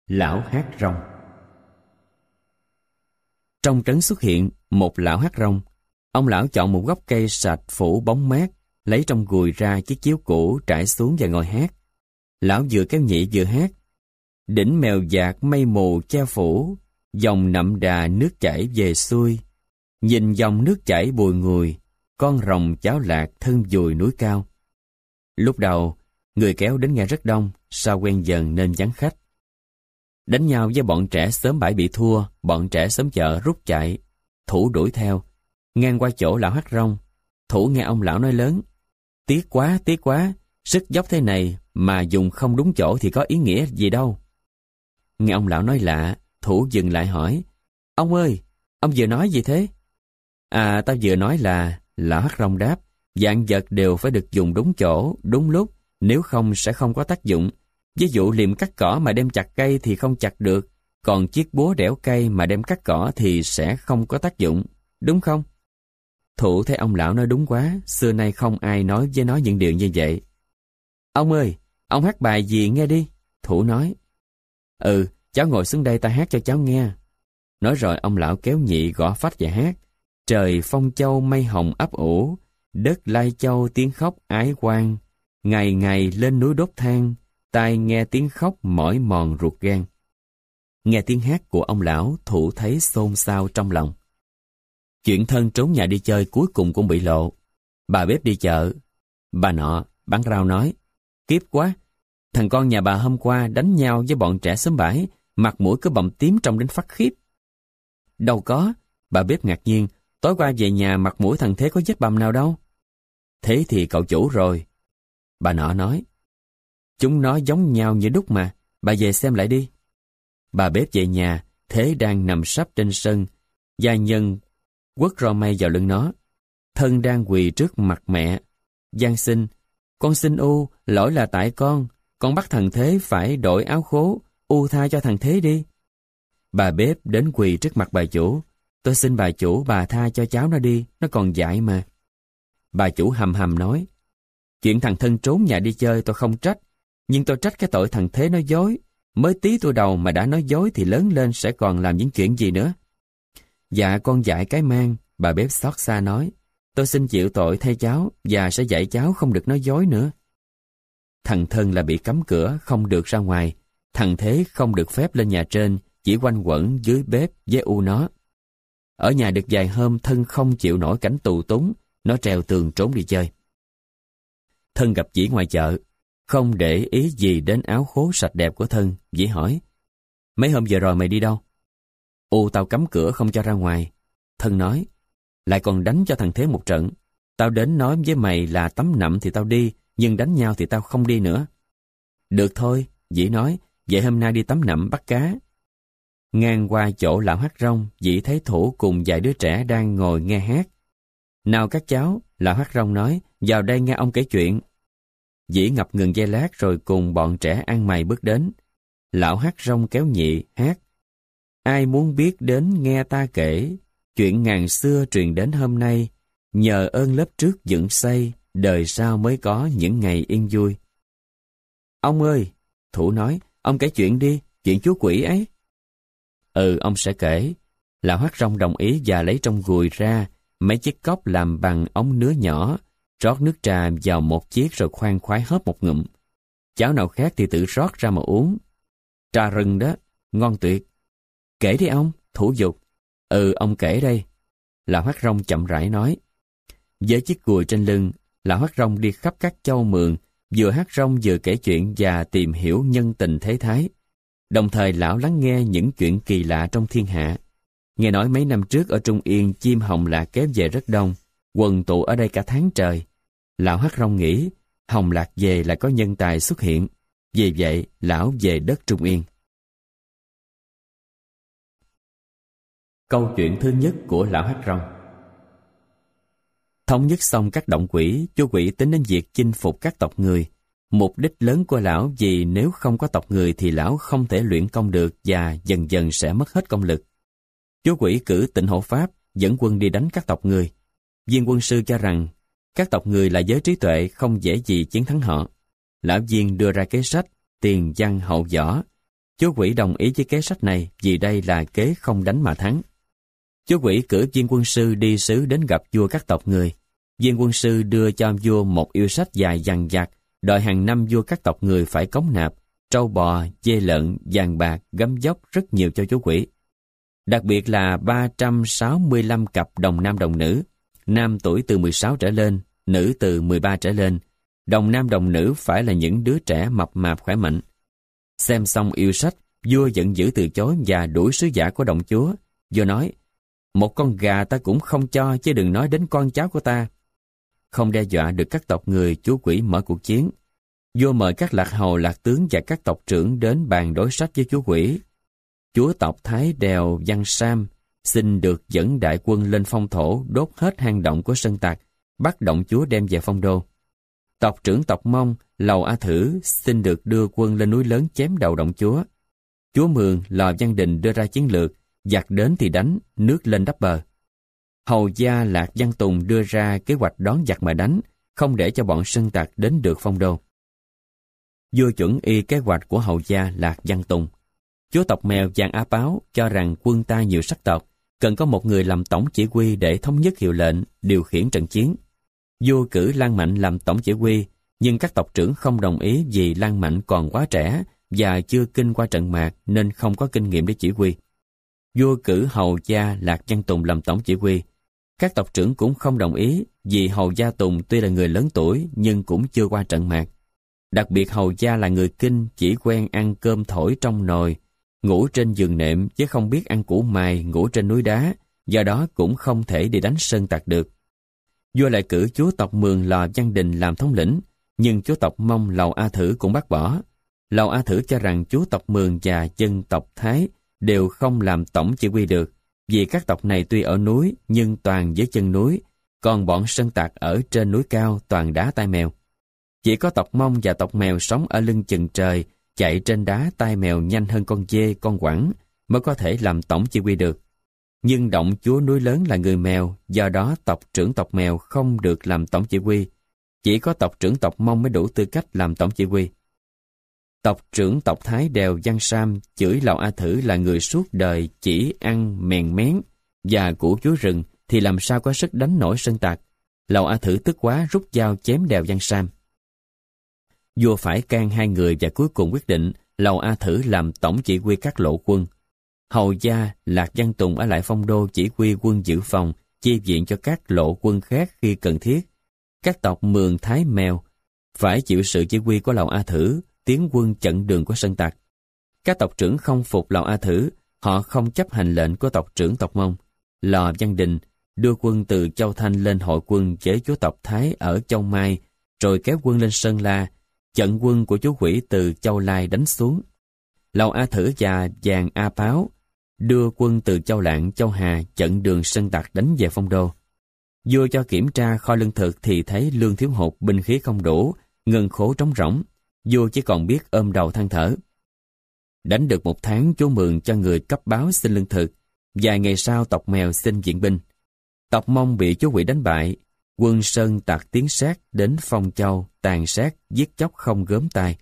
Lão hát rong. Trong trấn xuất hiện một lão hát rong. Ông lão chọn một gốc cây sạch phủ bóng mát, lấy trong gùi ra chiếc chiếu cũ trải xuống và ngồi hát. Lão vừa kéo nhị vừa hát. Đỉnh mèo dạt mây mù che phủ, dòng nậm đà nước chảy về xuôi. Nhìn dòng nước chảy bùi ngùi, con rồng cháo lạc thân dùi núi cao. Lúc đầu, người kéo đến nghe rất đông, sau quen dần nên vắng khách. Đánh nhau với bọn trẻ xóm bãi bị thua, bọn trẻ xóm chợ rút chạy. Thủ đuổi theo, ngang qua chỗ lão hát rong. Thủ nghe ông lão nói lớn: tiếc quá, sức dốc thế này mà dùng không đúng chỗ thì có ý nghĩa gì đâu. Nghe ông lão nói lạ, Thủ dừng lại hỏi: ông ơi, ông vừa nói gì thế? À, tao vừa nói là, lão hát rong đáp, vạn vật đều phải được dùng đúng chỗ, đúng lúc, nếu không sẽ không có tác dụng. Ví dụ liềm cắt cỏ mà đem chặt cây thì không chặt được, còn chiếc búa đẽo cây mà đem cắt cỏ thì sẽ không có tác dụng, đúng không? Thủ thấy ông lão nói đúng quá, xưa nay không ai nói với nó những điều như vậy. Ông ơi, ông hát bài gì nghe đi, Thủ nói. Ừ, cháu ngồi xuống đây ta hát cho cháu nghe. Nói rồi ông lão kéo nhị gõ phách và hát. Trời phong châu mây hồng ấp ủ, đất lai châu tiếng khóc ái quan. Ngày ngày lên núi đốt than, tai nghe tiếng khóc mỏi mòn ruột gan. Nghe tiếng hát của ông lão, Thủ thấy xôn xao trong lòng. Chuyện thân trốn nhà đi chơi cuối cùng cũng bị lộ. Bà bếp đi chợ. Bà nọ bán rau nói: kiếp quá, thằng con nhà bà hôm qua đánh nhau với bọn trẻ xóm bãi, mặt mũi cứ bầm tím trông đến phát khiếp. Đâu có, bà bếp ngạc nhiên, tối qua về nhà mặt mũi thằng Thế có vết bầm nào đâu. Thế thì cậu chủ rồi. Bà nọ nói: chúng nó giống nhau như đúc mà, bà về xem lại đi. Bà bếp về nhà, Thế đang nằm sấp trên sân, gia nhân quất roi mây vào lưng nó. Thân đang quỳ trước mặt mẹ, van xin: con xin U, lỗi là tại con bắt thằng Thế phải đổi áo khố, U tha cho thằng Thế đi. Bà bếp đến quỳ trước mặt bà chủ: tôi xin bà chủ bà tha cho cháu nó đi, nó còn dại mà. Bà chủ hầm hầm nói: chuyện thằng Thân trốn nhà đi chơi tôi không trách, nhưng tôi trách cái tội thằng Thế nói dối. Mới tí tuổi đầu mà đã nói dối thì lớn lên sẽ còn làm những chuyện gì nữa. Dạ con dại cái mang, bà bếp xót xa nói. Tôi xin chịu tội thay cháu và sẽ dạy cháu không được nói dối nữa. Thằng Thân là bị cấm cửa, không được ra ngoài. Thằng Thế không được phép lên nhà trên, chỉ quanh quẩn dưới bếp với U nó. Ở nhà được vài hôm, Thân không chịu nổi cảnh tù túng, nó trèo tường trốn đi chơi. Thân gặp Dĩ ngoài chợ, không để ý gì đến áo khố sạch đẹp của Thân. Dĩ hỏi: mấy hôm vừa rồi mày đi đâu? U tao cấm cửa không cho ra ngoài. Thân nói: lại còn đánh cho thằng Thế một trận. Tao đến nói với mày là tắm nậm thì tao đi, nhưng đánh nhau thì tao không đi nữa. Được thôi, Dĩ nói, vậy hôm nay đi tắm nậm bắt cá. Ngang qua chỗ lão hát rong, Dĩ thấy Thủ cùng vài đứa trẻ đang ngồi nghe hát. Nào các cháu, lão hát rong nói, vào đây nghe ông kể chuyện. Dĩ ngập ngừng giây lát rồi cùng bọn trẻ ăn mày bước đến. Lão hát rong kéo nhị hát: ai muốn biết đến nghe ta kể, chuyện ngàn xưa truyền đến hôm nay, nhờ ơn lớp trước dựng xây, đời sau mới có những ngày yên vui. Ông ơi, Thủ nói, ông kể chuyện đi, chuyện chú quỷ ấy. Ừ, ông sẽ kể. Lão hát rong đồng ý và lấy trong gùi ra mấy chiếc cốc làm bằng ống nứa nhỏ, rót nước trà vào một chiếc rồi khoan khoái hớp một ngụm. Cháu nào khác thì tự rót ra mà uống. Trà rừng đó, ngon tuyệt. Kể đi ông, Thủ giục. Ừ, ông kể đây. Lão hát rong chậm rãi nói. Với chiếc gùi trên lưng, lão hát rong đi khắp các châu mường, vừa hát rong vừa kể chuyện và tìm hiểu nhân tình thế thái. Đồng thời lão lắng nghe những chuyện kỳ lạ trong thiên hạ. Nghe nói mấy năm trước ở Trung Yên chim hồng lạc kéo về rất đông, quần tụ ở đây cả tháng trời. Lão hát rong nghĩ hồng lạc về lại có nhân tài xuất hiện. Vì vậy lão về đất Trung Yên. Câu chuyện thứ nhất của lão hát rong. Thống nhất xong các động quỷ, chú quỷ tính đến việc chinh phục các tộc người. Mục đích lớn của lão vì nếu không có tộc người thì lão không thể luyện công được và dần dần sẽ mất hết công lực. Chú quỷ cử Tịnh Hộ Pháp dẫn quân đi đánh các tộc người. Viên quân sư cho rằng các tộc người là giới trí tuệ, không dễ gì chiến thắng họ. Lão Viên đưa ra kế sách tiền văn hậu võ. Chúa quỷ đồng ý với kế sách này vì đây là kế không đánh mà thắng. Chúa quỷ cử viên quân sư đi sứ đến gặp vua các tộc người. Viên quân sư đưa cho vua một yêu sách dài dằng dặc, đòi hàng năm vua các tộc người phải cống nạp trâu bò, dê lợn, vàng bạc, gấm dốc rất nhiều cho chúa quỷ. Đặc biệt là 365 cặp đồng nam đồng nữ, nam tuổi từ 16 trở lên, nữ từ 13 trở lên. Đồng nam đồng nữ phải là những đứa trẻ mập mạp khỏe mạnh. Xem xong yêu sách, vua giận dữ từ chối và đuổi sứ giả của đồng chúa. Vua nói, một con gà ta cũng không cho, chứ đừng nói đến con cháu của ta. Không đe dọa được các tộc người, chúa quỷ mở cuộc chiến. Vua mời các lạc hầu, lạc tướng và các tộc trưởng đến bàn đối sách với chúa quỷ. Chúa tộc Thái đèo Văn Sam xin được dẫn đại quân lên phong thổ, đốt hết hang động của Sơn Tặc, bắt động chúa đem về phong đô. Tộc trưởng tộc Mông, Lầu A Thử xin được đưa quân lên núi lớn chém đầu động chúa. Chúa Mường, Lò Văn Đình đưa ra chiến lược, giặc đến thì đánh, nước lên đắp bờ. Hầu gia Lạc Văn Tùng đưa ra kế hoạch đón giặc mà đánh, không để cho bọn Sơn Tặc đến được phong đô. Vua chuẩn y kế hoạch của hầu gia Lạc Văn Tùng. Chúa tộc Mèo Giàng Á Páo cho rằng quân ta nhiều sắc tộc, cần có một người làm tổng chỉ huy để thống nhất hiệu lệnh, điều khiển trận chiến. Vua cử Lan Mạnh làm tổng chỉ huy, nhưng các tộc trưởng không đồng ý vì Lan Mạnh còn quá trẻ và chưa kinh qua trận mạc nên không có kinh nghiệm để chỉ huy. Vua cử hầu gia Lạc Văn Tùng làm tổng chỉ huy. Các tộc trưởng cũng không đồng ý vì hầu gia Tùng tuy là người lớn tuổi nhưng cũng chưa qua trận mạc. Đặc biệt hầu gia là người Kinh, chỉ quen ăn cơm thổi trong nồi, ngủ trên giường nệm chứ không biết ăn củ mài, ngủ trên núi đá, do đó cũng không thể đi đánh Sơn Tặc được. Vua lại cử chúa tộc Mường Lò Văn Đình làm thống lĩnh, nhưng chúa tộc Mông Lầu A Thử cũng bác bỏ. Lầu A Thử cho rằng chúa tộc Mường và dân tộc Thái đều không làm tổng chỉ huy được, vì các tộc này tuy ở núi nhưng toàn dưới chân núi, còn bọn Sơn Tặc ở trên núi cao toàn đá tai mèo. Chỉ có tộc Mông và tộc Mèo sống ở lưng chừng trời, chạy trên đá tai mèo nhanh hơn con dê, con quẳng, mới có thể làm tổng chỉ huy được. Nhưng động chúa núi lớn là người Mèo, do đó tộc trưởng tộc Mèo không được làm tổng chỉ huy. Chỉ có tộc trưởng tộc Mông mới đủ tư cách làm tổng chỉ huy. Tộc trưởng tộc Thái đèo Văn Sam chửi Lầu A Thử là người suốt đời chỉ ăn mèn mén và củ chuối rừng thì làm sao có sức đánh nổi Sơn Tặc. Lầu A Thử tức quá rút dao chém đèo Văn Sam. Vua phải can hai người và cuối cùng quyết định Lầu A Thử làm tổng chỉ huy các lộ quân. Hầu gia Lạc Văn Tùng ở lại phong đô chỉ huy quân dự phòng, chi viện cho các lộ quân khác khi cần thiết. Các tộc Mường, Thái, Mèo phải chịu sự chỉ huy của Lầu A Thử, tiến quân chặn đường của Sơn Tặc. Các tộc trưởng không phục Lầu A Thử, họ không chấp hành lệnh của tộc trưởng tộc Mông. Lò Văn Đình đưa quân từ Châu Thanh lên hội quân với chúa tộc Thái ở Châu Mai, rồi kéo quân lên Sơn La, chặn quân của chúa quỷ từ Châu Lai đánh xuống. Lầu A Thử và Giàng A Páo đưa quân từ Châu Lạng, Châu Hà chặn đường Sơn Tặc đánh về phong đô. Vua cho kiểm tra kho lương thực thì thấy lương thiếu hụt, binh khí không đủ, ngân khố trống rỗng. Vua chỉ còn biết ôm đầu than thở. Đánh được 1 tháng, chúa Mường cho người cấp báo xin lương thực. Vài ngày sau tộc Mèo xin viện binh. Tộc Mông bị chúa quỷ đánh bại. Quân Sơn Tặc tiến sát đến Phong Châu, tàn sát, giết chóc không gớm tay.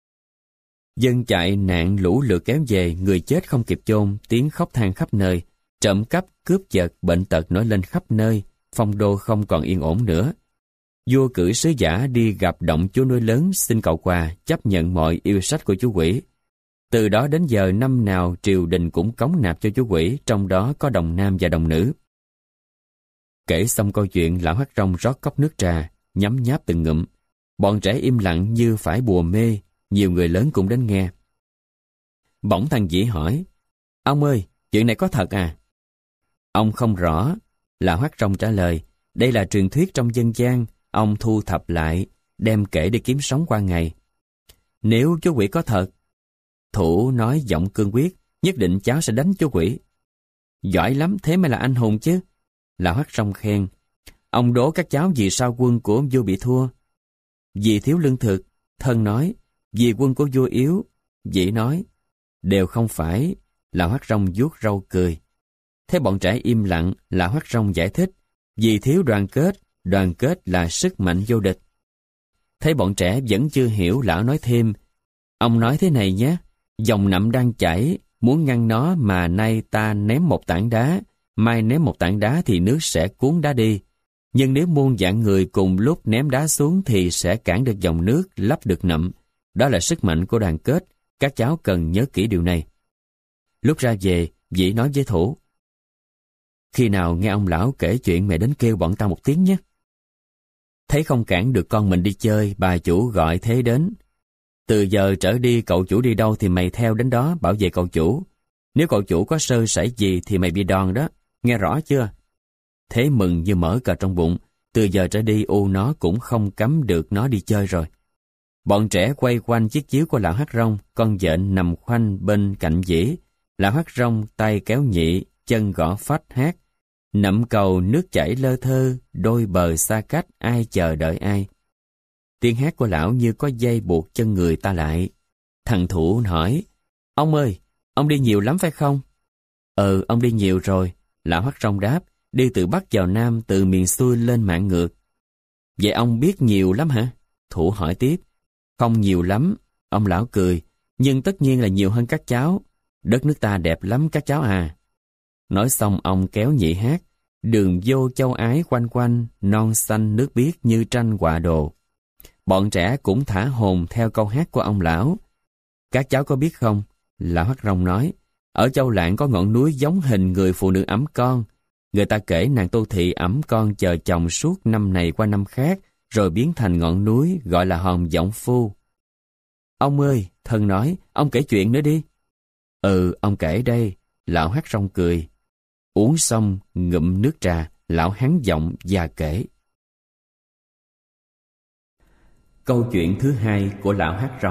Dân chạy nạn lũ lượt kéo về, người chết không kịp chôn, tiếng khóc than khắp nơi, trộm cắp, cướp giật, bệnh tật nổi lên khắp nơi, phong đô không còn yên ổn nữa. Vua cử sứ giả đi gặp động chúa núi lớn xin cầu quà, chấp nhận mọi yêu sách của chúa quỷ. Từ đó đến giờ năm nào triều đình cũng cống nạp cho chúa quỷ, trong đó có đồng nam và đồng nữ. Kể xong câu chuyện, lão Hắc Rong rót cốc nước trà, nhấm nháp từng ngụm. Bọn trẻ im lặng như phải bùa mê, nhiều người lớn cũng đến nghe. Bỗng thằng Dĩ hỏi, ông ơi, chuyện này có thật à? Ông không rõ. Lão Hắc Rong trả lời, đây là truyền thuyết trong dân gian, ông thu thập lại, đem kể để kiếm sống qua ngày. Nếu chú quỷ có thật, Thủ nói giọng cương quyết, nhất định cháu sẽ đánh chú quỷ. Giỏi lắm, thế mới là anh hùng chứ. Lão Hắc Rong khen, ông đố các cháu vì sao quân của vua bị thua? Vì thiếu lương thực. Thân nói, vì quân của vua yếu. Dĩ nói, đều không phải. Lão Hắc Rong vuốt râu cười. Thế bọn trẻ im lặng, lão Hắc Rong giải thích, vì thiếu đoàn kết là sức mạnh vô địch. Thấy bọn trẻ vẫn chưa hiểu, lão nói thêm, ông nói thế này nhé, Dòng nậm đang chảy, muốn ngăn nó mà nay ta ném một tảng đá, mai ném một tảng đá thì nước sẽ cuốn đá đi. Nhưng nếu muôn vạn người cùng lúc ném đá xuống thì sẽ cản được dòng nước, lấp được nậm. Đó là sức mạnh của đoàn kết, các cháu cần nhớ kỹ điều này. Lúc ra về, Vĩ nói với Thủ: khi nào nghe ông lão kể chuyện mẹ đến kêu bọn tao một tiếng nhé. Thấy không cản được con mình đi chơi, bà chủ gọi Thế đến. Từ giờ trở đi cậu chủ đi đâu thì mày theo đến đó bảo vệ cậu chủ. Nếu cậu chủ có sơ sẩy gì thì mày bị đòn đó, nghe rõ chưa? Thế mừng như mở cờ trong bụng, từ giờ trở đi nó cũng không cấm được nó đi chơi rồi. Bọn trẻ quay quanh chiếc chiếu của lão Hắc Rong, con vện nằm khoanh bên cạnh Vĩ. Lão Hắc Rong tay kéo nhị, chân gõ phách hát. Nậm cầu nước chảy lơ thơ, đôi bờ xa cách ai chờ đợi ai. Tiếng hát của lão như có dây buộc chân người ta lại. Thằng Thủ hỏi: ông ơi, ông đi nhiều lắm phải không? Ông đi nhiều rồi, lão Hắc Rong đáp, đi từ Bắc vào Nam, từ miền xuôi lên mạng ngược. Vậy ông biết nhiều lắm hả? Thủ hỏi tiếp. Không nhiều lắm, ông lão cười, nhưng tất nhiên là nhiều hơn các cháu. Đất nước ta đẹp lắm các cháu à. Nói xong ông kéo nhị hát: đường vô châu ái quanh quanh, non xanh nước biếc như tranh họa đồ. Bọn trẻ cũng thả hồn theo câu hát của ông lão. Các cháu có biết không, lão Hắc Rong nói, ở Châu Lạng có ngọn núi giống hình người phụ nữ ẵm con. Người ta kể nàng Tô Thị ẵm con chờ chồng suốt năm này qua năm khác, rồi biến thành ngọn núi gọi là Hòn Vọng Phu. Ông ơi, thân nói, ông kể chuyện nữa đi. Ông kể đây, lão Hắc Rong cười. Uống xong, ngụm nước trà, lão hắn giọng và kể. Câu chuyện thứ hai của lão Hắc Rong.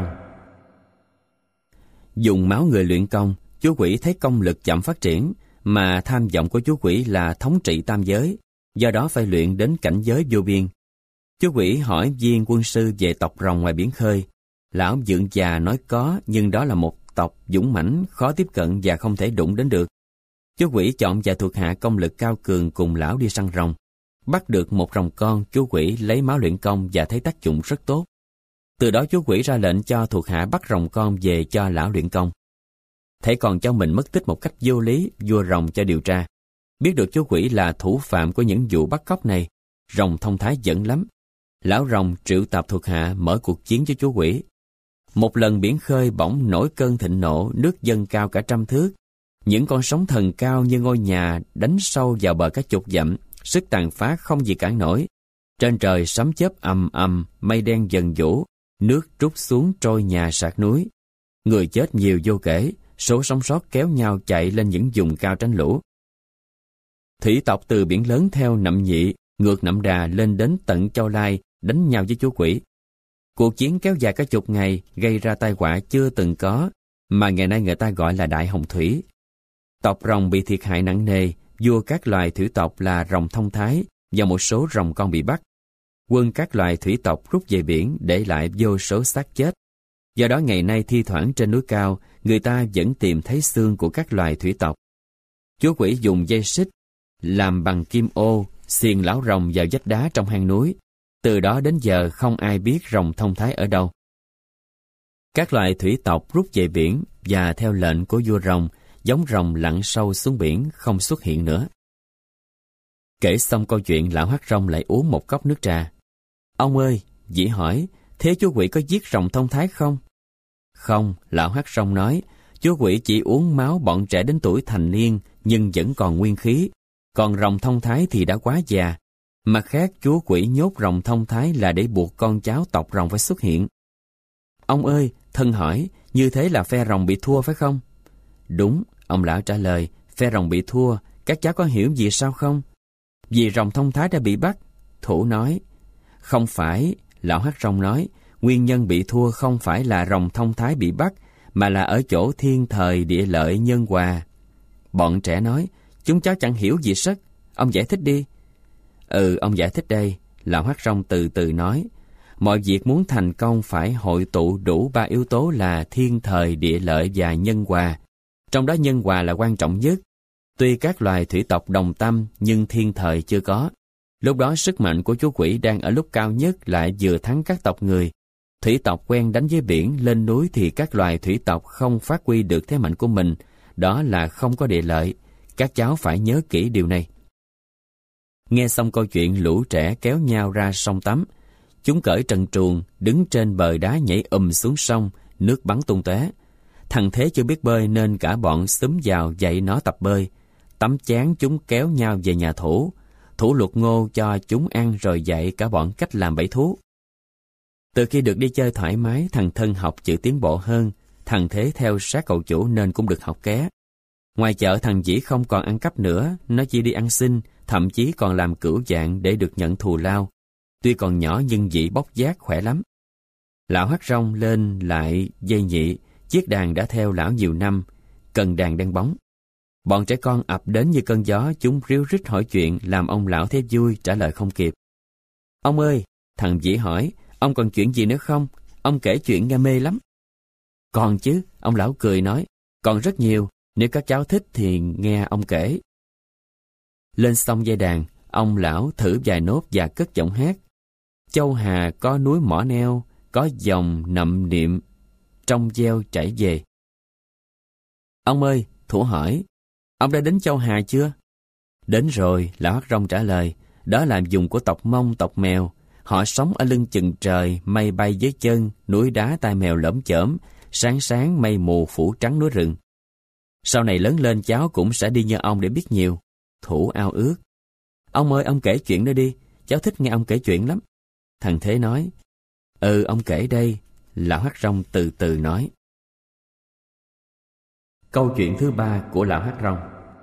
Dùng máu người luyện công, chú quỷ thấy công lực chậm phát triển, mà tham vọng của chú quỷ là thống trị tam giới, do đó phải luyện đến cảnh giới vô biên. Chú quỷ hỏi viên quân sư về tộc rồng ngoài biển khơi. Lão vượng già nói có, nhưng đó là một tộc dũng mãnh, khó tiếp cận và không thể đụng đến được. Chú quỷ chọn vài thuộc hạ công lực cao cường cùng lão đi săn rồng. Bắt được một rồng con, chú quỷ lấy máu luyện công và thấy tác dụng rất tốt. Từ đó chú quỷ ra lệnh cho thuộc hạ bắt rồng con về cho lão luyện công. Thấy con cháu mình mất tích một cách vô lý, vua rồng cho điều tra. Biết được chú quỷ là thủ phạm của những vụ bắt cóc này, rồng thông thái giận lắm. Lão rồng triệu tập thuộc hạ mở cuộc chiến với chú quỷ. Một lần biển khơi bỗng nổi cơn thịnh nộ, nước dâng cao cả 100 thước. Những con sóng thần cao như ngôi nhà đánh sâu vào bờ cả chục dặm, sức tàn phá không gì cản nổi. Trên trời sấm chớp ầm ầm, mây đen dần vũ, nước trút xuống trôi nhà sạt núi. Người chết nhiều vô kể, số sống sót kéo nhau chạy lên những vùng cao tránh lũ. Thủy tộc từ biển lớn theo Nậm Nhị, ngược Nậm Đà lên đến tận Châu Lai, đánh nhau với chú quỷ. Cuộc chiến kéo dài cả chục ngày, gây ra tai họa chưa từng có, mà ngày nay người ta gọi là Đại Hồng Thủy. Tộc rồng bị thiệt hại nặng nề, vua các loài thủy tộc là rồng Thông Thái và một số rồng con bị bắt. Quân các loài thủy tộc rút về biển, để lại vô số xác chết. Do đó ngày nay thi thoảng trên núi cao, người ta vẫn tìm thấy xương của các loài thủy tộc. Chú quỷ dùng dây xích làm bằng kim ô, xiềng lão rồng vào vách đá trong hang núi. Từ đó đến giờ không ai biết rồng Thông Thái ở đâu. Các loài thủy tộc rút về biển và theo lệnh của vua rồng, giống rồng lặn sâu xuống biển, không xuất hiện nữa. Kể xong câu chuyện, lão Hắc Rong lại uống một cốc nước trà. Ông ơi, Dĩ hỏi, thế chú quỷ có giết rồng Thông Thái không? Không, lão Hắc Rong nói, chú quỷ chỉ uống máu bọn trẻ đến tuổi thành niên nhưng vẫn còn nguyên khí, còn rồng Thông Thái thì đã quá già. Mặt khác, chú quỷ nhốt rồng Thông Thái là để buộc con cháu tộc rồng phải xuất hiện. Ông ơi, thân hỏi, như thế là phe rồng bị thua phải không? Đúng, ông lão trả lời, phe rồng bị thua, các cháu có hiểu gì sao không? Vì rồng Thông Thái đã bị bắt. Thủ nói. Không phải, lão Hắc Rong nói, nguyên nhân bị thua không phải là rồng Thông Thái bị bắt, mà là ở chỗ thiên thời địa lợi nhân hòa. Bọn trẻ nói, chúng cháu chẳng hiểu gì sất, ông giải thích đi. Ông giải thích đây, lão Hắc Rong từ từ nói. Mọi việc muốn thành công phải hội tụ đủ 3 yếu tố là thiên thời địa lợi và nhân hòa. Trong đó nhân hòa là quan trọng nhất. Tuy các loài thủy tộc đồng tâm nhưng thiên thời chưa có. Lúc đó sức mạnh của chú quỷ đang ở lúc cao nhất, lại vừa thắng các tộc người. Thủy tộc quen đánh với biển, lên núi thì các loài thủy tộc không phát huy được thế mạnh của mình, đó là không có địa lợi. Các cháu phải nhớ kỹ điều này. Nghe xong câu chuyện, lũ trẻ kéo nhau ra sông tắm. Chúng cởi trần truồng, đứng trên bờ đá nhảy xuống sông, nước bắn tung tóe. Thằng Thế chưa biết bơi nên cả bọn xúm vào dạy nó tập bơi. Tắm chán chúng kéo nhau về nhà Thủ. Thủ luộc ngô cho chúng ăn rồi dạy cả bọn cách làm bẫy thú. Từ khi được đi chơi thoải mái, thằng Thân học chữ tiến bộ hơn. Thằng Thế theo sát cậu chủ nên cũng được học ké. Ngoài chợ thằng Dĩ không còn ăn cắp nữa, nó chỉ đi ăn xin, thậm chí còn làm cửu dạng để được nhận thù lao. Tuy còn nhỏ nhưng Dĩ bóc vác khỏe lắm. Lão hắt rong lên lại dây nhị, chiếc đàn đã theo lão nhiều năm, cần đàn đen bóng. Bọn trẻ con ập đến như cơn gió, chúng ríu rít hỏi chuyện, làm ông lão thấy vui, trả lời không kịp. Ông ơi, thằng Dĩ hỏi, ông còn chuyện gì nữa không? Ông kể chuyện nghe mê lắm. Còn chứ, ông lão cười nói, còn rất nhiều, nếu các cháu thích thì nghe ông kể. Lên xong dây đàn, ông lão thử vài nốt và cất giọng hát. Châu Hà có núi mỏ neo, có dòng nậm niệm, trong gieo chảy về. Ông ơi, Thủ hỏi, ông đã đến Châu Hà chưa? Đến rồi, lão hắt rong trả lời, đó là vùng của tộc Mông, tộc Mèo. Họ sống ở lưng chừng trời, mây bay dưới chân, núi đá tai mèo lởm chởm, sáng sáng mây mù phủ trắng núi rừng. Sau này lớn lên cháu cũng sẽ đi như ông để biết nhiều. Thủ ao ước. Ông ơi, ông kể chuyện đó đi, cháu thích nghe ông kể chuyện lắm. Thằng Thế nói, ông kể đây. Lão hắt rong từ từ nói. Câu chuyện thứ 3 của lão hắt rong.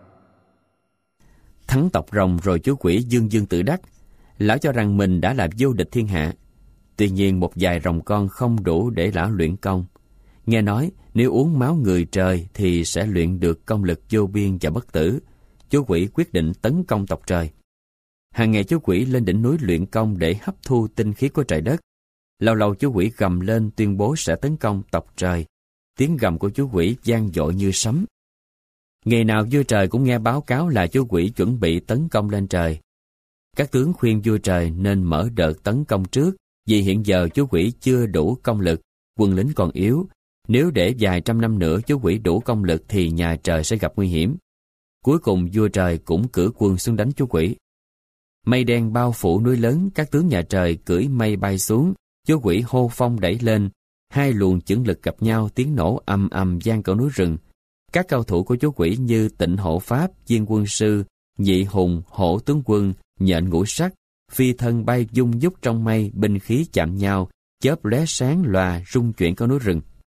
Thắng tộc rồng rồi chú quỷ dương dương tự đắc. Lão cho rằng mình đã là vô địch thiên hạ. Tuy nhiên một vài rồng con không đủ để lão luyện công. Nghe nói nếu uống máu người trời thì sẽ luyện được công lực vô biên và bất tử. Chú quỷ quyết định tấn công tộc trời. Hàng ngày chú quỷ lên đỉnh núi luyện công để hấp thu tinh khí của trời đất. Lâu lâu chú quỷ gầm lên tuyên bố sẽ tấn công tộc trời. Tiếng gầm của chú quỷ vang dội như sấm. Ngày nào vua trời cũng nghe báo cáo là chú quỷ chuẩn bị tấn công lên trời. Các tướng khuyên vua trời nên mở đợt tấn công trước, vì hiện giờ chú quỷ chưa đủ công lực, quân lính còn yếu. Nếu để vài trăm năm nữa chú quỷ đủ công lực thì nhà trời sẽ gặp nguy hiểm. Cuối cùng vua trời cũng cử quân xuống đánh chú quỷ. Mây đen bao phủ núi lớn, các tướng nhà trời cưỡi mây bay xuống, chú quỷ hô phong đẩy lên. Hai luồng chưởng lực gặp nhau, tiếng nổ ầm ầm vang cả núi rừng. Các cao thủ của chú quỷ như Tịnh Hộ Pháp, Viên Quân Sư, Nhị Hùng, Hổ Tướng Quân, Nhện Ngũ Sắc, phi thân bay dung dúc trong mây, binh khí chạm nhau, chớp lóe sáng lòa rung chuyển cả núi rừng.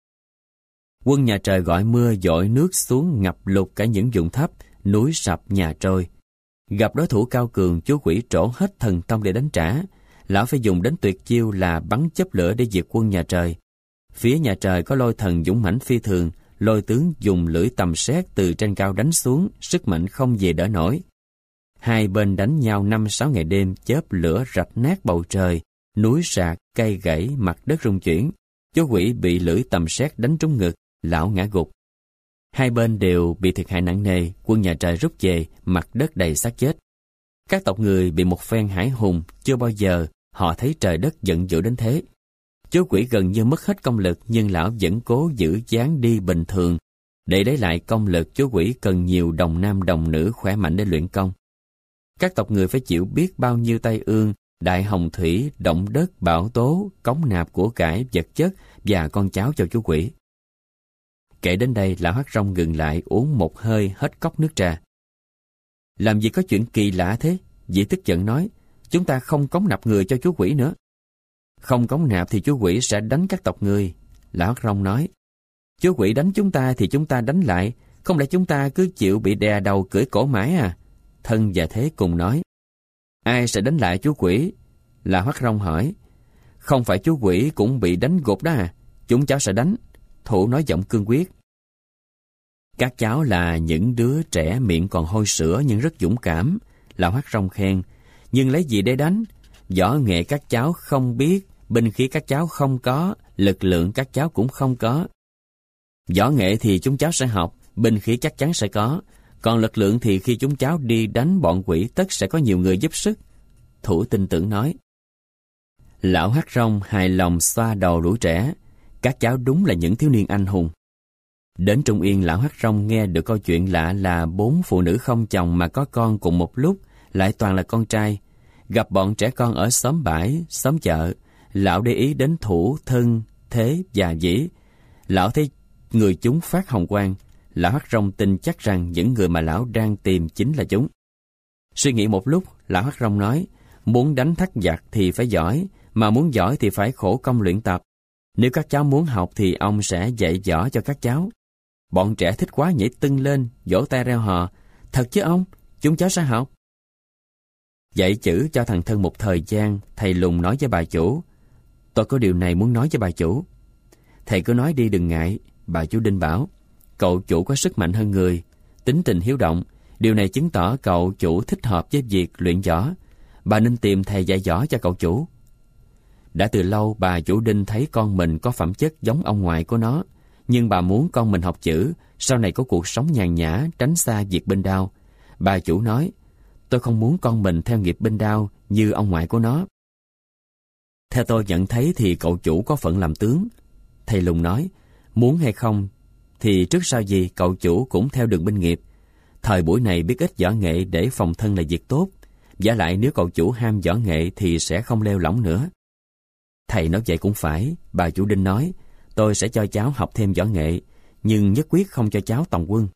Quân nhà trời gọi mưa dội nước xuống ngập lụt cả những vùng thấp, núi sập nhà trôi. Gặp đối thủ cao cường, chú quỷ trổ hết thần thông để đánh trả. Lão phải dùng đến tuyệt chiêu là bắn chớp lửa để diệt quân nhà trời. Phía nhà trời có lôi thần dũng mãnh phi thường, lôi tướng dùng lưỡi tầm sét từ trên cao đánh xuống, sức mạnh không về đỡ nổi. Hai bên đánh nhau 5-6 ngày đêm, chớp lửa rạch nát bầu trời, núi sạt, cây gãy, mặt đất rung chuyển. Chú quỷ bị lưỡi tầm sét đánh trúng ngực, lão ngã gục. Hai bên đều bị thiệt hại nặng nề, quân nhà trời rút về, mặt đất đầy xác chết. Các tộc người bị một phen hải hùng, chưa bao giờ họ thấy trời đất giận dữ đến thế. Chú quỷ gần như mất hết công lực, nhưng lão vẫn cố giữ dáng đi bình thường. Để lấy lại công lực, chú quỷ cần nhiều đồng nam đồng nữ khỏe mạnh để luyện công. Các tộc người phải chịu biết bao nhiêu tai ương, đại hồng thủy, động đất, bão tố, cống nạp của cải, vật chất và con cháu cho chú quỷ. Kể đến đây, lão hắt rong ngừng lại uống một hơi hết cốc nước trà. Làm gì có chuyện kỳ lạ thế? Dĩ tức giận nói, chúng ta không cống nạp người cho chú quỷ nữa. Không cống nạp thì chú quỷ sẽ đánh các tộc người. Lão hắt rong nói, chú quỷ đánh chúng ta thì chúng ta đánh lại, không lẽ chúng ta cứ chịu bị đè đầu cưỡi cổ mãi à? Thân và Thế cùng nói, ai sẽ đánh lại chú quỷ? Lão hắt rong hỏi, không phải chú quỷ cũng bị đánh gục đó à? Chúng cháu sẽ đánh. Thủ nói giọng cương quyết. Các cháu là những đứa trẻ miệng còn hôi sữa nhưng rất dũng cảm. Lão hắt rong khen, nhưng lấy gì để đánh? Võ nghệ các cháu không biết, binh khí các cháu không có, lực lượng các cháu cũng không có. Võ nghệ thì chúng cháu sẽ học, binh khí chắc chắn sẽ có, còn lực lượng thì khi chúng cháu đi đánh bọn quỷ tất sẽ có nhiều người giúp sức. Thủ tin tưởng nói. Lão Hắc Rong hài lòng xoa đầu lũ trẻ. Các cháu đúng là những thiếu niên anh hùng. Đến Trung Yên, lão Hắc Rong nghe được câu chuyện lạ là 4 phụ nữ không chồng mà có con cùng một lúc, lại toàn là con trai. Gặp bọn trẻ con ở xóm bãi, xóm chợ, lão để ý đến thủ, thân, thế và dĩ. Lão thấy người chúng phát hồng quang. Lão Hắc Rong tin chắc rằng những người mà lão đang tìm chính là chúng. Suy nghĩ một lúc, lão Hắc Rong nói, muốn đánh thắt giặc thì phải giỏi, mà muốn giỏi thì phải khổ công luyện tập. Nếu các cháu muốn học thì ông sẽ dạy võ cho các cháu. Bọn trẻ thích quá nhảy tưng lên, vỗ tay reo hò. Thật chứ ông, chúng cháu sẽ học. Dạy chữ cho thằng Thân một thời gian, thầy Lùng nói với bà chủ. Tôi có điều này muốn nói với bà chủ. Thầy cứ nói đi đừng ngại, bà chủ Đinh bảo. Cậu chủ có sức mạnh hơn người, tính tình hiếu động. Điều này chứng tỏ cậu chủ thích hợp với việc luyện võ. Bà nên tìm thầy dạy võ cho cậu chủ. Đã từ lâu bà chủ Đinh thấy con mình có phẩm chất giống ông ngoại của nó. Nhưng bà muốn con mình học chữ, sau này có cuộc sống nhàn nhã, tránh xa việc binh đao. Bà chủ nói, tôi không muốn con mình theo nghiệp binh đao như ông ngoại của nó. Theo tôi nhận thấy thì cậu chủ có phận làm tướng. Thầy Lùng nói, muốn hay không thì trước sau gì cậu chủ cũng theo đường binh nghiệp. Thời buổi này biết ít võ nghệ để phòng thân là việc tốt. Vả lại nếu cậu chủ ham võ nghệ thì sẽ không leo lỏng nữa. Thầy nói vậy cũng phải, bà chủ Đinh nói, tôi sẽ cho cháu học thêm võ nghệ, nhưng nhất quyết không cho cháu tòng quân.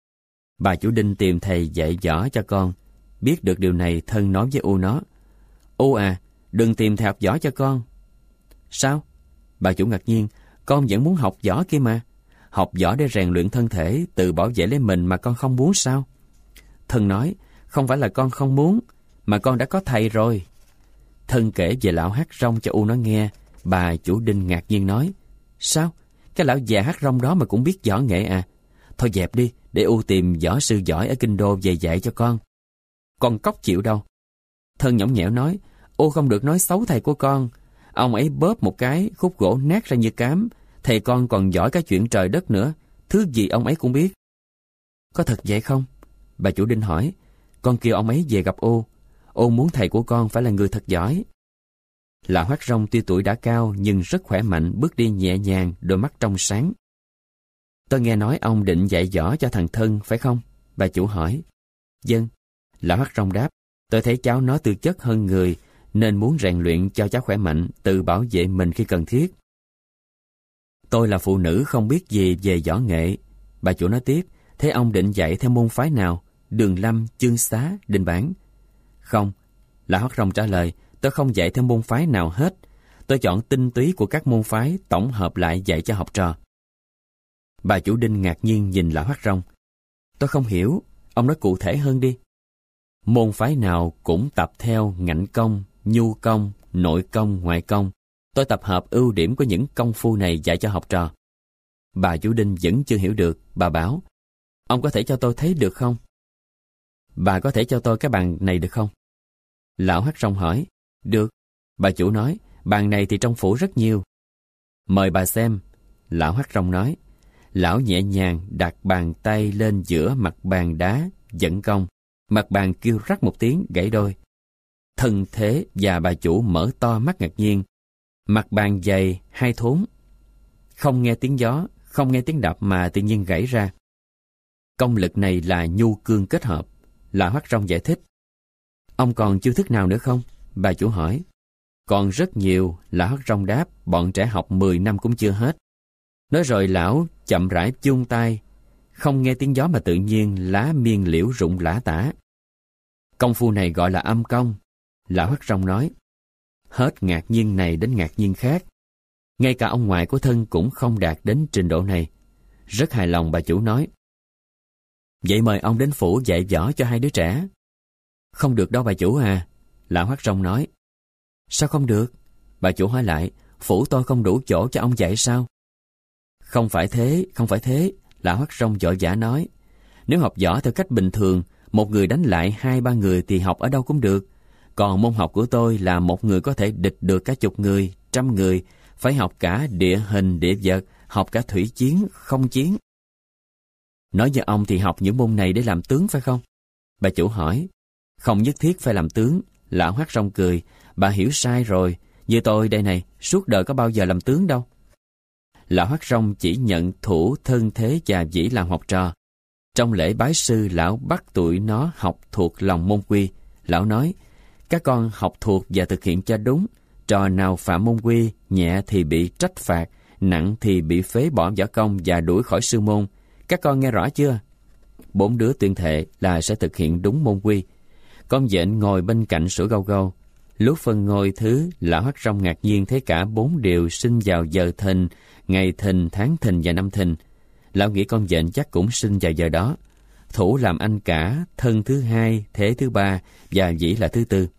Bà chủ Đinh tìm thầy dạy võ cho con. Biết được điều này, Thân nói với U nó, U à, đừng tìm thầy học võ cho con. Sao? Bà chủ ngạc nhiên, con vẫn muốn học võ kia mà. Học võ để rèn luyện thân thể, tự bảo vệ lấy mình mà con không muốn sao? Thân nói, không phải là con không muốn, mà con đã có thầy rồi. Thân kể về lão Hắc Rong cho U nó nghe. Bà chủ Đinh ngạc nhiên nói, sao? Cái lão già Hắc Rong đó mà cũng biết võ nghệ à? Thôi dẹp đi, để U tìm võ sư giỏi ở kinh đô về dạy cho con. Con cóc chịu đâu. Thân nhõng nhẽo nói, U không được nói xấu thầy của con. Ông ấy bóp một cái, khúc gỗ nát ra như cám. Thầy con còn giỏi cái chuyện trời đất nữa. Thứ gì ông ấy cũng biết. Có thật vậy không? Bà chủ Đinh hỏi. Con kêu ông ấy về gặp U. U muốn thầy của con phải là người thật giỏi. Lão Hắc Rong tuy tuổi đã cao nhưng rất khỏe mạnh, bước đi nhẹ nhàng, đôi mắt trong sáng. Tôi nghe nói ông định dạy võ cho thằng Thân, phải không? Bà chủ hỏi. Vâng. Lão Hắc Rong đáp. Tôi thấy cháu nó tư chất hơn người, nên muốn rèn luyện cho cháu khỏe mạnh, tự bảo vệ mình khi cần thiết. Tôi là phụ nữ không biết gì về võ nghệ. Bà chủ nói tiếp. Thế ông định dạy theo môn phái nào? Đường Lâm, Chương Xá, Định Bản? Không. Lão Hắc Rong trả lời. Tôi không dạy theo môn phái nào hết. Tôi chọn tinh túy của các môn phái tổng hợp lại dạy cho học trò. Bà chủ Đinh ngạc nhiên nhìn lão Hắc Rong. Tôi không hiểu, ông nói cụ thể hơn đi. Môn phái nào cũng tập theo ngạnh công, nhu công, nội công, ngoại công. Tôi tập hợp ưu điểm của những công phu này dạy cho học trò. Bà chủ Đinh vẫn chưa hiểu được, bà bảo, ông có thể cho tôi thấy được không? Bà có thể cho tôi cái bàn này được không? Lão Hắc Rong hỏi. Được. Bà chủ nói, bàn này thì trong phủ rất nhiều. Mời bà xem. Lão Hắc Rong nói. Lão nhẹ nhàng đặt bàn tay lên giữa mặt bàn đá, dẫn công. Mặt bàn kêu rắc một tiếng, gãy đôi. Thân thế và bà chủ mở to mắt ngạc nhiên. Mặt bàn dày, 2 thốn. Không nghe tiếng gió, không nghe tiếng đập mà tự nhiên gãy ra. Công lực này là nhu cương kết hợp. Lão Hắc Rong giải thích. Ông còn chiêu thức nào nữa không? Bà chủ hỏi. Còn rất nhiều, lão Hắc Rong đáp, bọn trẻ học 10 năm cũng chưa hết. Nói rồi lão chậm rãi chun tay, không nghe tiếng gió mà tự nhiên lá miên liễu rụng lả tả. Công phu này gọi là âm công. Lão Hắc Rong nói. Hết ngạc nhiên này đến ngạc nhiên khác. Ngay cả ông ngoại của Thân cũng không đạt đến trình độ này. Rất hài lòng bà chủ nói. Vậy mời ông đến phủ dạy võ cho 2 đứa trẻ. Không được đâu bà chủ à. Lão Hắc Rong nói. Sao không được? Bà chủ hỏi lại. Phủ tôi không đủ chỗ cho ông dạy sao? Không phải thế, không phải thế. Lão Hắc Rong vội vã nói. Nếu học võ theo cách bình thường, một người đánh lại 2-3 người thì học ở đâu cũng được. Còn môn học của tôi là một người có thể địch được cả chục người, 100 người, phải học cả địa hình, địa vật, học cả thủy chiến, không chiến. Nói với ông thì học những môn này để làm tướng phải không? Bà chủ hỏi. Không nhất thiết phải làm tướng. Lão Hắc Rong cười. Bà hiểu sai rồi. Như tôi đây này, suốt đời có bao giờ làm tướng đâu. Lão Hắc Rong chỉ nhận thủ thân thế già dĩ làm học trò. Trong lễ bái sư, lão bắt tụi nó học thuộc lòng môn quy. Lão nói, các con học thuộc và thực hiện cho đúng. Trò nào phạm môn quy, nhẹ thì bị trách phạt, nặng thì bị phế bỏ võ công và đuổi khỏi sư môn. Các con nghe rõ chưa? 4 đứa tuyên thệ là sẽ thực hiện đúng môn quy. Con vện ngồi bên cạnh sủa gâu gâu. Lúc phân ngôi thứ, lão Hắc Rong ngạc nhiên thấy cả 4 đều sinh vào giờ thìn, ngày thìn, tháng thìn và năm thìn. Lão nghĩ con vện chắc cũng sinh vào giờ đó. Thủ làm anh cả, thân thứ 2, thế thứ 3 và dĩ là thứ 4.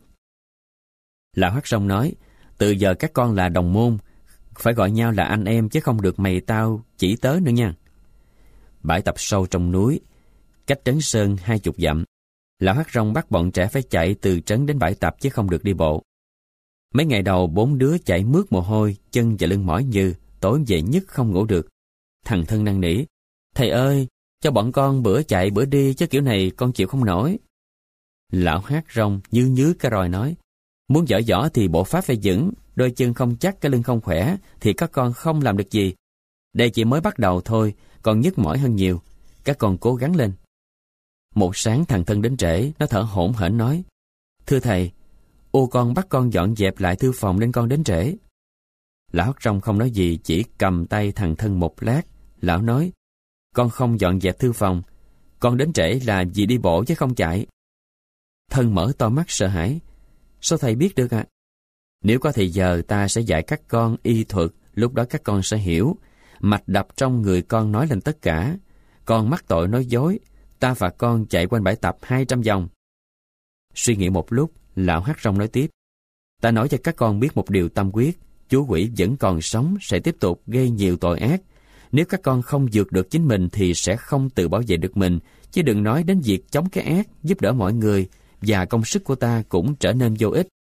Lão Hắc Rong nói, từ giờ các con là đồng môn, phải gọi nhau là anh em chứ không được mày tao chỉ tớ nữa nha. Bãi tập sâu trong núi, cách Trấn Sơn 20 dặm. Lão Hắc Rong bắt bọn trẻ phải chạy từ trấn đến bãi tập chứ không được đi bộ. Mấy ngày đầu 4 đứa chạy mướt mồ hôi, chân và lưng mỏi nhừ, tối về nhức không ngủ được. Thằng Thân năn nỉ, thầy ơi, cho bọn con bữa chạy bữa đi chứ kiểu này con chịu không nổi. Lão Hắc Rong nhứ cái roi nói, muốn giỏi võ thì bộ pháp phải vững, đôi chân không chắc, cái lưng không khỏe thì các con không làm được gì. Đây chỉ mới bắt đầu thôi, còn nhức mỏi hơn nhiều. Các con cố gắng lên. Một sáng thằng Thân đến trễ, nó thở hổn hển nói, thưa thầy, ô con bắt con dọn dẹp lại thư phòng nên con đến trễ. Lão Hắc Rong không nói gì, chỉ cầm tay thằng Thân một lát. Lão nói, con không dọn dẹp thư phòng, con đến trễ là vì đi bộ chứ không chạy. Thân mở to mắt sợ hãi, sao thầy biết được ạ? Nếu có thì giờ ta sẽ dạy các con y thuật, lúc đó các con sẽ hiểu. Mạch đập trong người con nói lên tất cả. Con mắc tội nói dối, ta và con chạy quanh bãi tập 200 vòng. Suy nghĩ một lúc, lão Hắc Rong nói tiếp, ta nói cho các con biết một điều tâm quyết, chú quỷ vẫn còn sống sẽ tiếp tục gây nhiều tội ác. Nếu các con không vượt được chính mình thì sẽ không tự bảo vệ được mình, chứ đừng nói đến việc chống cái ác, giúp đỡ mọi người, và công sức của ta cũng trở nên vô ích.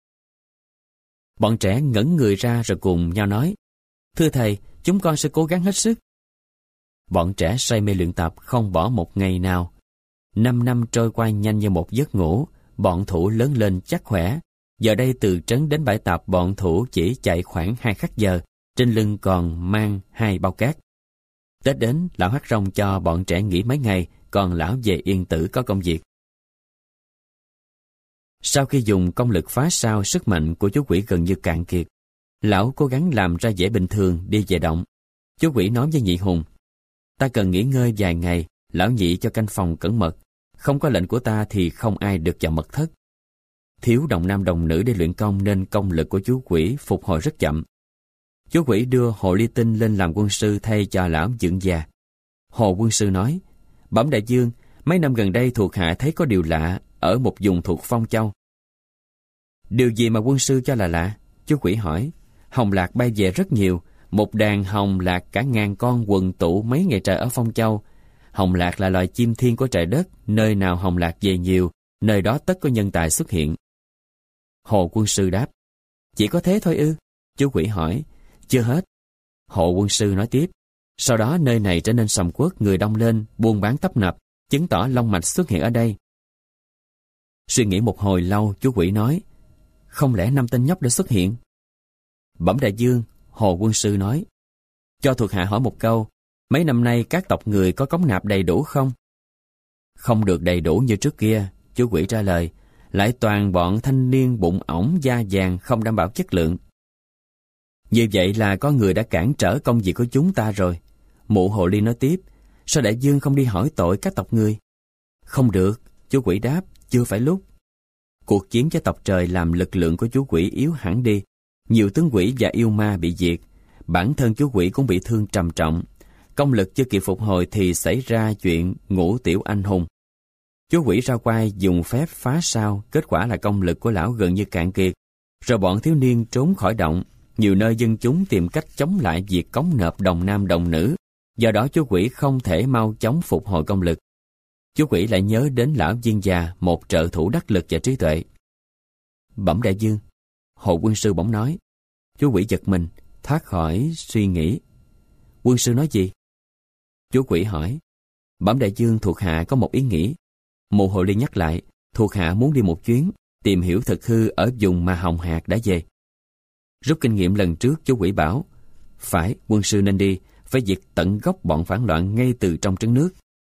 Bọn trẻ ngẩn người ra rồi cùng nhau nói, thưa thầy, chúng con sẽ cố gắng hết sức. Bọn trẻ say mê luyện tập, không bỏ một ngày nào. 5 năm trôi qua nhanh như một giấc ngủ, bọn thủ lớn lên chắc khỏe. Giờ đây từ trấn đến bãi tập, bọn thủ chỉ chạy khoảng 2 khắc giờ, trên lưng còn mang 2 bao cát. Tết đến, lão Hắc Rong cho bọn trẻ nghỉ mấy ngày, còn lão về Yên Tử có công việc. Sau khi dùng công lực phá sao, sức mạnh của chú quỷ gần như cạn kiệt. Lão cố gắng làm ra vẻ bình thường, đi về động. Chú quỷ nói với Nhị Hùng, ta cần nghỉ ngơi vài ngày, lão Nhị cho canh phòng cẩn mật. Không có lệnh của ta thì không ai được vào mật thất. Thiếu đồng nam đồng nữ để luyện công nên công lực của chú quỷ phục hồi rất chậm. Chú quỷ đưa Hồ Ly Tinh lên làm quân sư thay cho lão Dưỡng Già. Hồ quân sư nói, bẩm đại vương, mấy năm gần đây thuộc hạ thấy có điều lạ ở một vùng thuộc Phong Châu. Điều gì mà quân sư cho là lạ? Chú quỷ hỏi. Hồng lạc bay về rất nhiều, một đàn hồng lạc cả ngàn con quần tụ mấy ngày trời ở Phong Châu. Hồng lạc là loài chim thiên của trời đất, nơi nào hồng lạc về nhiều, nơi đó tất có nhân tài xuất hiện. Hồ quân sư đáp, chỉ có thế thôi ư? Chú quỷ hỏi. Chưa hết. Hồ quân sư nói tiếp, sau đó nơi này trở nên sầm uất, người đông lên, buôn bán tấp nập, chứng tỏ long mạch xuất hiện ở đây. Suy nghĩ một hồi lâu, chú quỷ nói, không lẽ 5 tên nhóc đã xuất hiện? Bẩm đại vương, Hồ quân sư nói, cho thuộc hạ hỏi một câu, mấy năm nay các tộc người có cống nạp đầy đủ không? Không được đầy đủ như trước kia, chú quỷ trả lời, lại toàn bọn thanh niên bụng ỏng da vàng không đảm bảo chất lượng. Như vậy là có người đã cản trở công việc của chúng ta rồi. Mụ Hồ Ly nói tiếp, sao đại vương không đi hỏi tội các tộc người? Không được, chú quỷ đáp, chưa phải lúc. Cuộc chiến với tộc trời làm lực lượng của chú quỷ yếu hẳn đi. Nhiều tướng quỷ và yêu ma bị diệt. Bản thân chú quỷ cũng bị thương trầm trọng. Công lực chưa kịp phục hồi thì xảy ra chuyện ngũ tiểu anh hùng. Chú quỷ ra quai dùng phép phá sao, kết quả là công lực của lão gần như cạn kiệt. Rồi bọn thiếu niên trốn khỏi động. Nhiều nơi dân chúng tìm cách chống lại việc cống nộp đồng nam đồng nữ. Do đó chú quỷ không thể mau chóng phục hồi công lực. Chú quỷ lại nhớ đến lão Viên già, một trợ thủ đắc lực và trí tuệ. Bẩm đại vương, Hồ quân sư bỗng nói. Chú quỷ giật mình, thoát khỏi suy nghĩ. Quân sư nói gì? Chú quỷ hỏi. Bẩm đại vương, thuộc hạ có một ý nghĩ. Mụ Hồ Ly nhắc lại, thuộc hạ muốn đi một chuyến, tìm hiểu thực hư ở vùng mà Hồng Hạc đã về. Rút kinh nghiệm lần trước, chú Quỷ bảo, phải, quân sư nên đi, phải diệt tận gốc bọn phản loạn ngay từ trong trứng nước.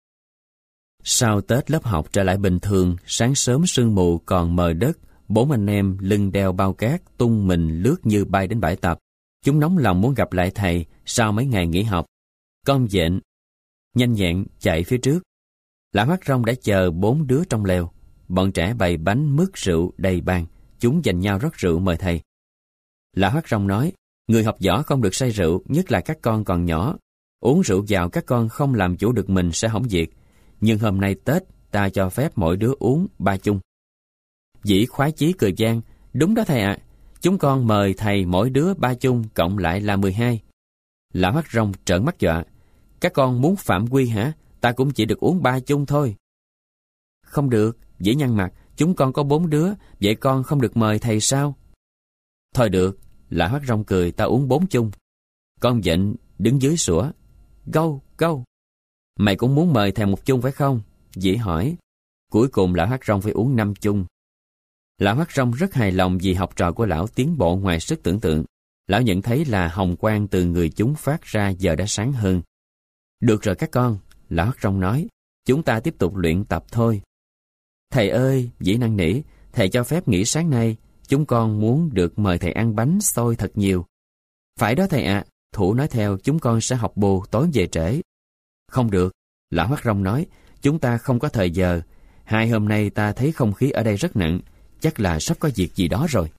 Sau Tết lớp học trở lại bình thường, sáng sớm sương mù còn mờ đất, 4 anh em lưng đeo bao cát tung mình lướt như bay đến bãi tập. Chúng nóng lòng muốn gặp lại thầy sau mấy ngày nghỉ học. Con dện nhanh nhẹn chạy phía trước. Lão Hoắc Rong đã chờ 4 đứa trong lều. Bọn trẻ bày bánh mứt rượu đầy bàn. Chúng giành nhau rót rượu mời thầy. Lão Hoắc Rong nói, người học võ không được say rượu, nhất là các con còn nhỏ. Uống rượu vào các con không làm chủ được mình sẽ hỏng việc. Nhưng hôm nay Tết, ta cho phép mỗi đứa uống 3 chung. Dĩ khoái chí cười vang, đúng đó thầy ạ. Chúng con mời thầy mỗi đứa 3 chung, cộng lại là 12. Lão Hoắc Rong trợn mắt dọa. Các con muốn phạm quy hả? Ta cũng chỉ được uống 3 chung thôi. Không được, Dĩ nhăn mặt, chúng con có 4 đứa, vậy con không được mời thầy sao? Thôi được, Lão Hoắc Rong cười, ta uống 4 chung. Con Vịnh đứng dưới sủa, gâu, gâu. Mày cũng muốn mời thầy một chung phải không? Dĩ hỏi. Cuối cùng Lão Hoắc Rong phải uống 5 chung. Lão Hoắc Rong rất hài lòng vì học trò của lão tiến bộ ngoài sức tưởng tượng. Lão nhận thấy là hồng quang từ người chúng phát ra giờ đã sáng hơn. Được rồi các con, Lão Hoắc Rong nói, chúng ta tiếp tục luyện tập thôi. Thầy ơi, Dĩ năn nỉ, thầy cho phép nghỉ sáng nay, chúng con muốn được mời thầy ăn bánh xôi thật nhiều. Phải đó thầy ạ, Thủ nói theo, chúng con sẽ học bù tối về trễ. Không được, Lão Hoắc Rong nói, chúng ta không có thời giờ. 2 hôm nay ta thấy không khí ở đây rất nặng, chắc là sắp có việc gì đó rồi.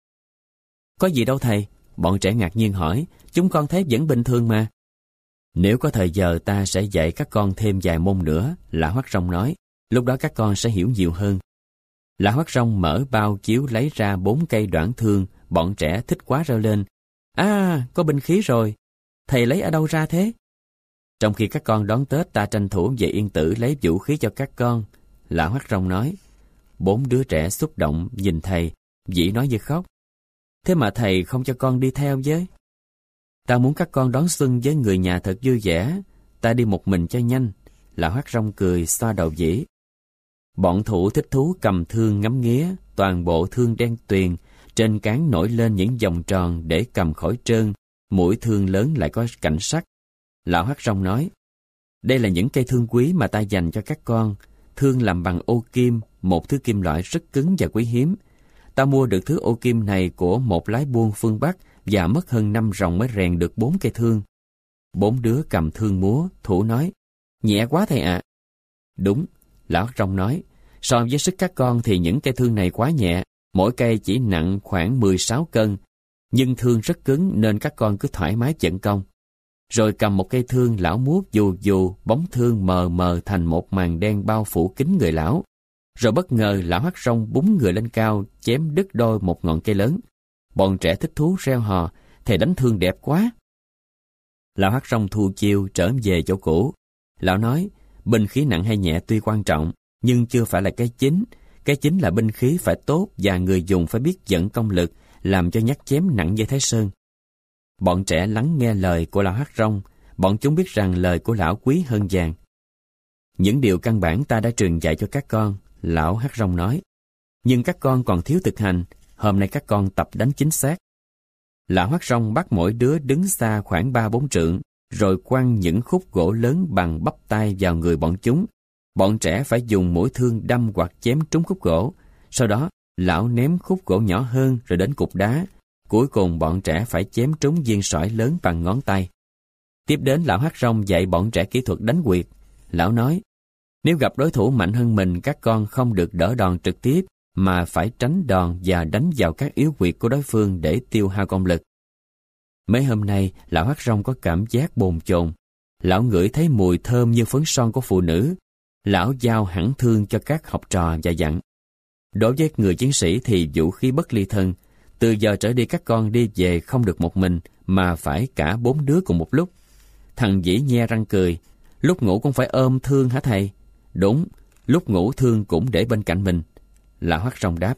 Có gì đâu thầy, bọn trẻ ngạc nhiên hỏi, chúng con thấy vẫn bình thường mà. Nếu có thời giờ ta sẽ dạy các con thêm vài môn nữa, Lão Hoắc Rong nói, lúc đó các con sẽ hiểu nhiều hơn. Lão Hoắc Rong mở bao chiếu lấy ra 4 cây đoạn thương, bọn trẻ thích quá reo lên. À, có binh khí rồi, thầy lấy ở đâu ra thế? Trong khi các con đón Tết, ta tranh thủ về Yên Tử lấy vũ khí cho các con, Lão Hoắc Rong nói. 4 đứa trẻ xúc động nhìn thầy, Dĩ nói như khóc. Thế mà thầy không cho con đi theo với? Ta muốn các con đón xuân với người nhà thật vui vẻ, ta đi một mình cho nhanh, Lão Hoắc Rong cười xoa đầu Dĩ. Bọn Thủ thích thú cầm thương ngắm nghía, toàn bộ thương đen tuyền, trên cán nổi lên những vòng tròn để cầm khỏi trơn, mũi thương lớn lại có cạnh sắt. Lão Hoắc Rong nói, đây là những cây thương quý mà ta dành cho các con, thương làm bằng ô kim, một thứ kim loại rất cứng và quý hiếm. Ta mua được thứ ô kim này của một lái buôn phương Bắc và mất hơn 5 ròng mới rèn được 4 cây thương. 4 đứa cầm thương múa, Thủ nói, nhẹ quá thầy ạ. Đúng, Lão Hoắc Rong nói, so với sức các con thì những cây thương này quá nhẹ, mỗi cây chỉ nặng khoảng 16 cân, nhưng thương rất cứng nên các con cứ thoải mái vận công. Rồi cầm một cây thương, lão múa dù dù, bóng thương mờ mờ thành một màn đen bao phủ kín người lão. Rồi bất ngờ Lão Hoắc Rong búng người lên cao, chém đứt đôi một ngọn cây lớn. Bọn trẻ thích thú reo hò, thầy đánh thương đẹp quá. Lão Hoắc Rong thu chiêu trở về chỗ cũ. Lão nói, binh khí nặng hay nhẹ tuy quan trọng, nhưng chưa phải là cái chính. Cái chính là binh khí phải tốt và người dùng phải biết dẫn công lực, làm cho nhát chém nặng như Thái Sơn. Bọn trẻ lắng nghe lời của Lão Hoắc Rong, bọn chúng biết rằng lời của lão quý hơn vàng. Những điều căn bản ta đã truyền dạy cho các con, Lão Hoắc Rong nói. Nhưng các con còn thiếu thực hành, hôm nay các con tập đánh chính xác. Lão Hoắc Rong bắt mỗi đứa đứng xa khoảng 3-4 trượng, rồi quăng những khúc gỗ lớn bằng bắp tay vào người bọn chúng. Bọn trẻ phải dùng mũi thương đâm hoặc chém trúng khúc gỗ. Sau đó, lão ném khúc gỗ nhỏ hơn rồi đến cục đá. Cuối cùng bọn trẻ phải chém trúng viên sỏi lớn bằng ngón tay. Tiếp đến Lão Hoắc Rong dạy bọn trẻ kỹ thuật đánh quyệt. Lão nói, nếu gặp đối thủ mạnh hơn mình, các con không được đỡ đòn trực tiếp, mà phải tránh đòn và đánh vào các yếu huyệt của đối phương để tiêu hao công lực. Mấy hôm nay, Lão Hoắc Rong có cảm giác bồn chồn. Lão ngửi thấy mùi thơm như phấn son của phụ nữ. Lão giao hẳn thương cho các học trò và dặn. Đối với người chiến sĩ thì vũ khí bất ly thân. Từ giờ trở đi các con đi về không được một mình, mà phải cả 4 đứa cùng một lúc. Thằng Dĩ nhe răng cười. Lúc ngủ cũng phải ôm thương hả thầy? Đúng, lúc ngủ thương cũng để bên cạnh mình. Lão Hoắc Rong đáp.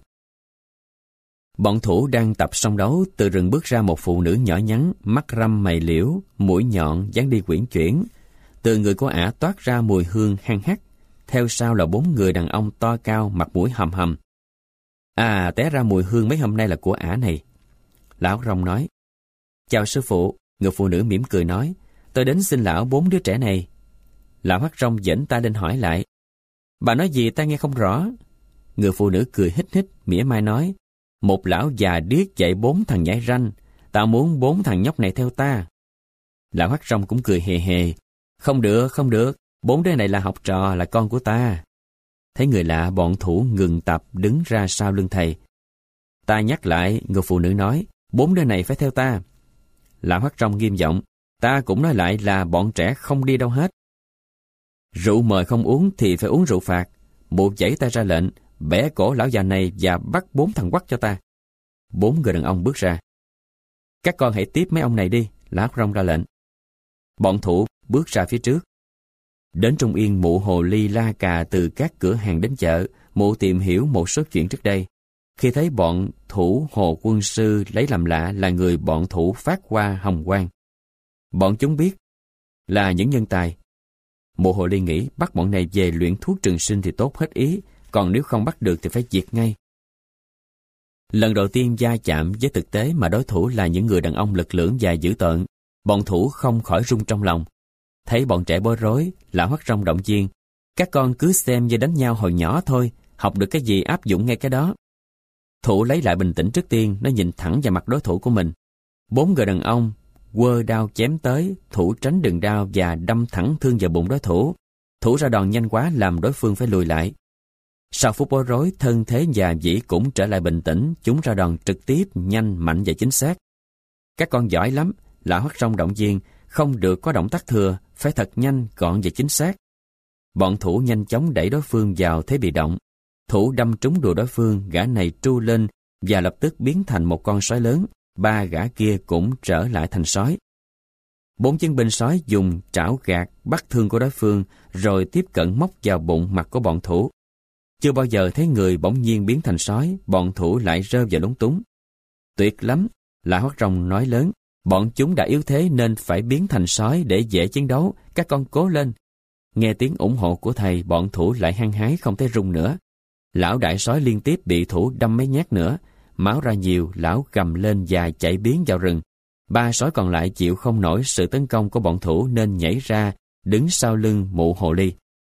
Bọn Thủ đang tập song đấu, từ rừng bước ra một phụ nữ nhỏ nhắn, mắt răm mày liễu, mũi nhọn, dáng đi quyển chuyển. Từ người của ả toát ra mùi hương hăng hắc. Theo sau là 4 người đàn ông to cao, mặt mũi hầm hầm. À, té ra mùi hương mấy hôm nay là của ả này. Lão Hắc Rong nói. Chào sư phụ. Người phụ nữ mỉm cười nói. Tôi đến xin lão 4 đứa trẻ này. Lão Hắc Rong giễnh tay lên hỏi lại. Bà nói gì ta nghe không rõ. Người phụ nữ cười hít hít, mỉa mai nói. Một lão già điếc dạy 4 thằng nhảy ranh. Tao muốn 4 thằng nhóc này theo ta. Lão Hắc Rong cũng cười hề hề. Không được, không được. 4 đứa này là học trò, là con của ta. Thấy người lạ, bọn thủ ngừng tập đứng ra sau lưng thầy. Ta nhắc lại, người phụ nữ nói. 4 đứa này phải theo ta. Lão Hắc Rong nghiêm giọng. Ta cũng nói lại là bọn trẻ không đi đâu hết. Rượu mời không uống thì phải uống rượu phạt. Mụ giãy tay ra lệnh, bẻ cổ lão già này và bắt 4 thằng quắc cho ta. 4 người đàn ông bước ra. Các con hãy tiếp mấy ông này đi, Lão Hắc Rong ra lệnh. Bọn thủ bước ra phía trước. Đến Trung Yên, mụ hồ ly la cà từ các cửa hàng đến chợ. Mụ tìm hiểu một số chuyện trước đây. Khi thấy bọn thủ hồ quân sư lấy làm lạ là người bọn thủ phát qua Hồng Quang. Bọn chúng biết là những nhân tài. Mụ hồ ly nghĩ bắt bọn này về luyện thuốc trường sinh thì tốt hết ý, còn nếu không bắt được thì phải diệt ngay. Lần đầu tiên va chạm với thực tế mà đối thủ là những người đàn ông lực lưỡng và dữ tợn, bọn thủ không khỏi run trong lòng. Thấy bọn trẻ bối rối, Lão Hắc Rong động viên. Các con cứ xem như đánh nhau hồi nhỏ thôi, học được cái gì áp dụng ngay cái đó. Thủ lấy lại bình tĩnh trước tiên, nó nhìn thẳng vào mặt đối thủ của mình. 4 người đàn ông quơ đao chém tới, thủ tránh đường đao và đâm thẳng thương vào bụng đối thủ. Thủ ra đòn nhanh quá làm đối phương phải lùi lại. Sau phút bối rối, thân thế và dĩ cũng trở lại bình tĩnh, chúng ra đòn trực tiếp, nhanh, mạnh và chính xác. Các con giỏi lắm, Lão Hắc Rong động viên, không được có động tác thừa, phải thật nhanh, gọn và chính xác. Bọn thủ nhanh chóng đẩy đối phương vào thế bị động. Thủ đâm trúng đùi đối phương, gã này tru lên và lập tức biến thành một con sói lớn. 3 gã kia cũng trở lại thành sói. 4 chiến binh sói dùng trảo gạt bắt thương của đối phương, rồi tiếp cận móc vào bụng mặt của bọn thủ. Chưa bao giờ thấy người bỗng nhiên biến thành sói, bọn thủ lại rơi vào lúng túng. Tuyệt lắm, Lão Hắc Rong nói lớn. Bọn chúng đã yếu thế nên phải biến thành sói để dễ chiến đấu, các con cố lên. Nghe tiếng ủng hộ của thầy, bọn thủ lại hăng hái không thấy run nữa. Lão đại sói liên tiếp bị thủ đâm mấy nhát nữa. Máu ra nhiều, lão gầm lên và chạy biến vào rừng. 3 sói còn lại chịu không nổi sự tấn công của bọn thủ nên nhảy ra, đứng sau lưng mụ hồ ly.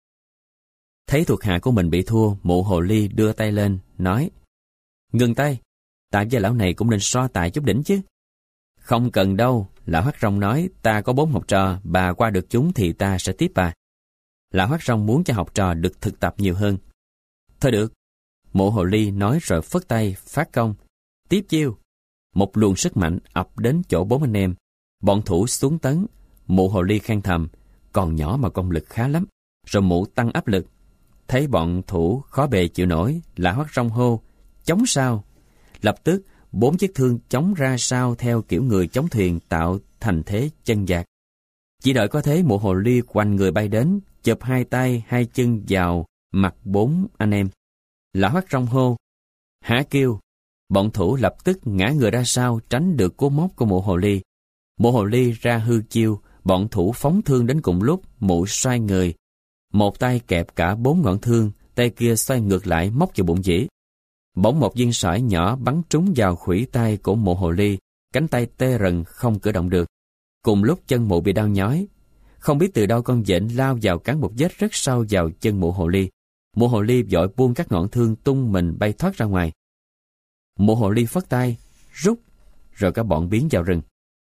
Thấy thuộc hạ của mình bị thua, mụ hồ ly đưa tay lên, nói: Ngừng tay, ta với lão này cũng nên so tài chút đỉnh chứ. Không cần đâu, Lão Hắc Rong nói, ta có 4 học trò, bà qua được chúng thì ta sẽ tiếp bà. Lão Hắc Rong muốn cho học trò được thực tập nhiều hơn. Thôi được, mụ hồ ly nói rồi phất tay, phát công. Tiếp chiêu. Một luồng sức mạnh ập đến chỗ 4 anh em. Bọn thủ xuống tấn. Mụ hồ ly khen thầm, còn nhỏ mà công lực khá lắm. Rồi mụ tăng áp lực. Thấy bọn thủ khó bề chịu nổi, Lão Hắc Rong hô, chống sao. Lập tức 4 chiếc thương chống ra sau theo kiểu người chống thuyền tạo thành thế chân dạt. Chỉ đợi có thế, mụ hồ ly quanh người bay đến, chụp 2 tay 2 chân vào mặt 4 anh em. Lão Hắc Rong hô, hả kêu. Bọn thủ lập tức ngã người ra sau tránh được cú móc của mụ hồ ly. Mụ hồ ly ra hư chiêu, bọn thủ phóng thương đến cùng lúc, mụ xoay người. Một tay kẹp cả 4 ngọn thương, tay kia xoay ngược lại móc vào bụng dĩ. Bỗng một viên sỏi nhỏ bắn trúng vào khuỷu tay của mụ hồ ly, cánh tay tê rần không cử động được. Cùng lúc chân mụ bị đau nhói. Không biết từ đâu con vện lao vào cắn một vết rất sâu vào chân mụ hồ ly. Mụ hồ ly vội buông các ngọn thương tung mình bay thoát ra ngoài. Mụ hồ ly phất tay, rút, rồi cả bọn biến vào rừng.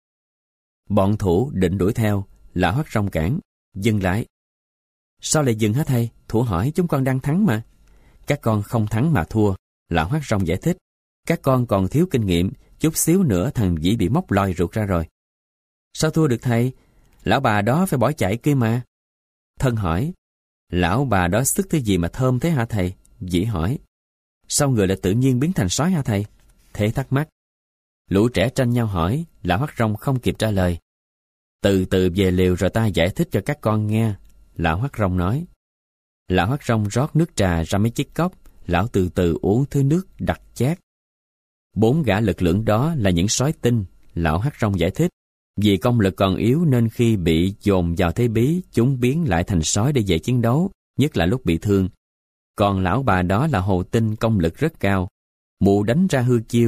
Bọn thủ định đuổi theo, Lão Hắc Rong cản, dừng lại. Sao lại dừng hả thầy? Thủ hỏi, chúng con đang thắng mà. Các con không thắng mà thua, Lão Hắc Rong giải thích. Các con còn thiếu kinh nghiệm, chút xíu nữa thằng Vĩ bị móc lòi ruột ra rồi. Sao thua được thầy? Lão bà đó phải bỏ chạy kia mà. Thân hỏi, lão bà đó sức thứ gì mà thơm thế hả thầy? Vĩ hỏi, sao người lại tự nhiên biến thành sói hả thầy? Thế thắc mắc. Lũ trẻ tranh nhau hỏi, Lão Hắc Rong không kịp trả lời. Từ từ về liều rồi ta giải thích cho các con nghe, Lão Hắc Rong nói. Lão Hắc Rong rót nước trà ra mấy chiếc cốc, lão từ từ uống thứ nước đặc chát. 4 gã lực lưỡng đó là những sói tinh, Lão Hắc Rong giải thích. Vì công lực còn yếu nên khi bị dồn vào thế bí, chúng biến lại thành sói để dễ chiến đấu, nhất là lúc bị thương. Còn lão bà đó là hồ tinh, công lực rất cao. Mụ đánh ra hư chiêu,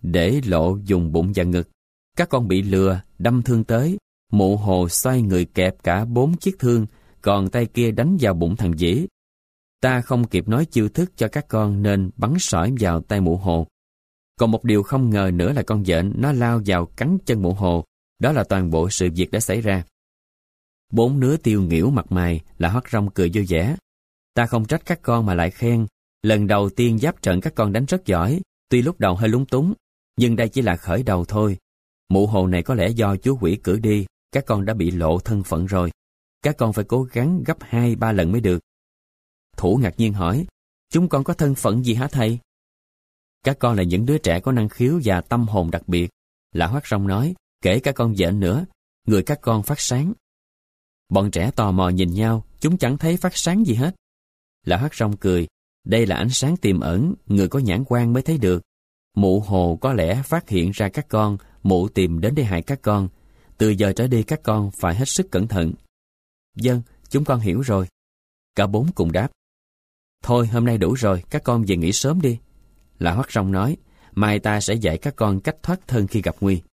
để lộ vùng bụng và ngực. Các con bị lừa, đâm thương tới. Mụ Hồ xoay người kẹp cả 4 chiếc thương, còn tay kia đánh vào bụng thằng Dĩ. Ta không kịp nói chiêu thức cho các con nên bắn sỏi vào tay mụ Hồ. Còn một điều không ngờ nữa là con vện nó lao vào cắn chân mụ Hồ. Đó là toàn bộ sự việc đã xảy ra. 4 đứa tiêu nghỉu mặt mày, là Hoắc Rong cười vui vẻ. Ta không trách các con mà lại khen. Lần đầu tiên giáp trận các con đánh rất giỏi, tuy lúc đầu hơi lúng túng, nhưng đây chỉ là khởi đầu thôi. Mụ Hồ này có lẽ do chú quỷ cử đi, các con đã bị lộ thân phận rồi. Các con phải cố gắng gấp 2-3 lần mới được. Thủ ngạc nhiên hỏi, chúng con có thân phận gì hả thầy? Các con là những đứa trẻ có năng khiếu và tâm hồn đặc biệt. Lão Hoắc Rong nói, kể cả con vện nữa, người các con phát sáng. Bọn trẻ tò mò nhìn nhau, chúng chẳng thấy phát sáng gì hết. Lão Hoắc Rong cười, đây là ánh sáng tiềm ẩn, người có nhãn quan mới thấy được. Mụ Hồ có lẽ phát hiện ra các con, mụ tìm đến để hại các con. Từ giờ trở đi các con phải hết sức cẩn thận. Vâng, chúng con hiểu rồi. Cả 4 cùng đáp. Thôi hôm nay đủ rồi, các con về nghỉ sớm đi. Lão Hoắc Rong nói, mai ta sẽ dạy các con cách thoát thân khi gặp nguy.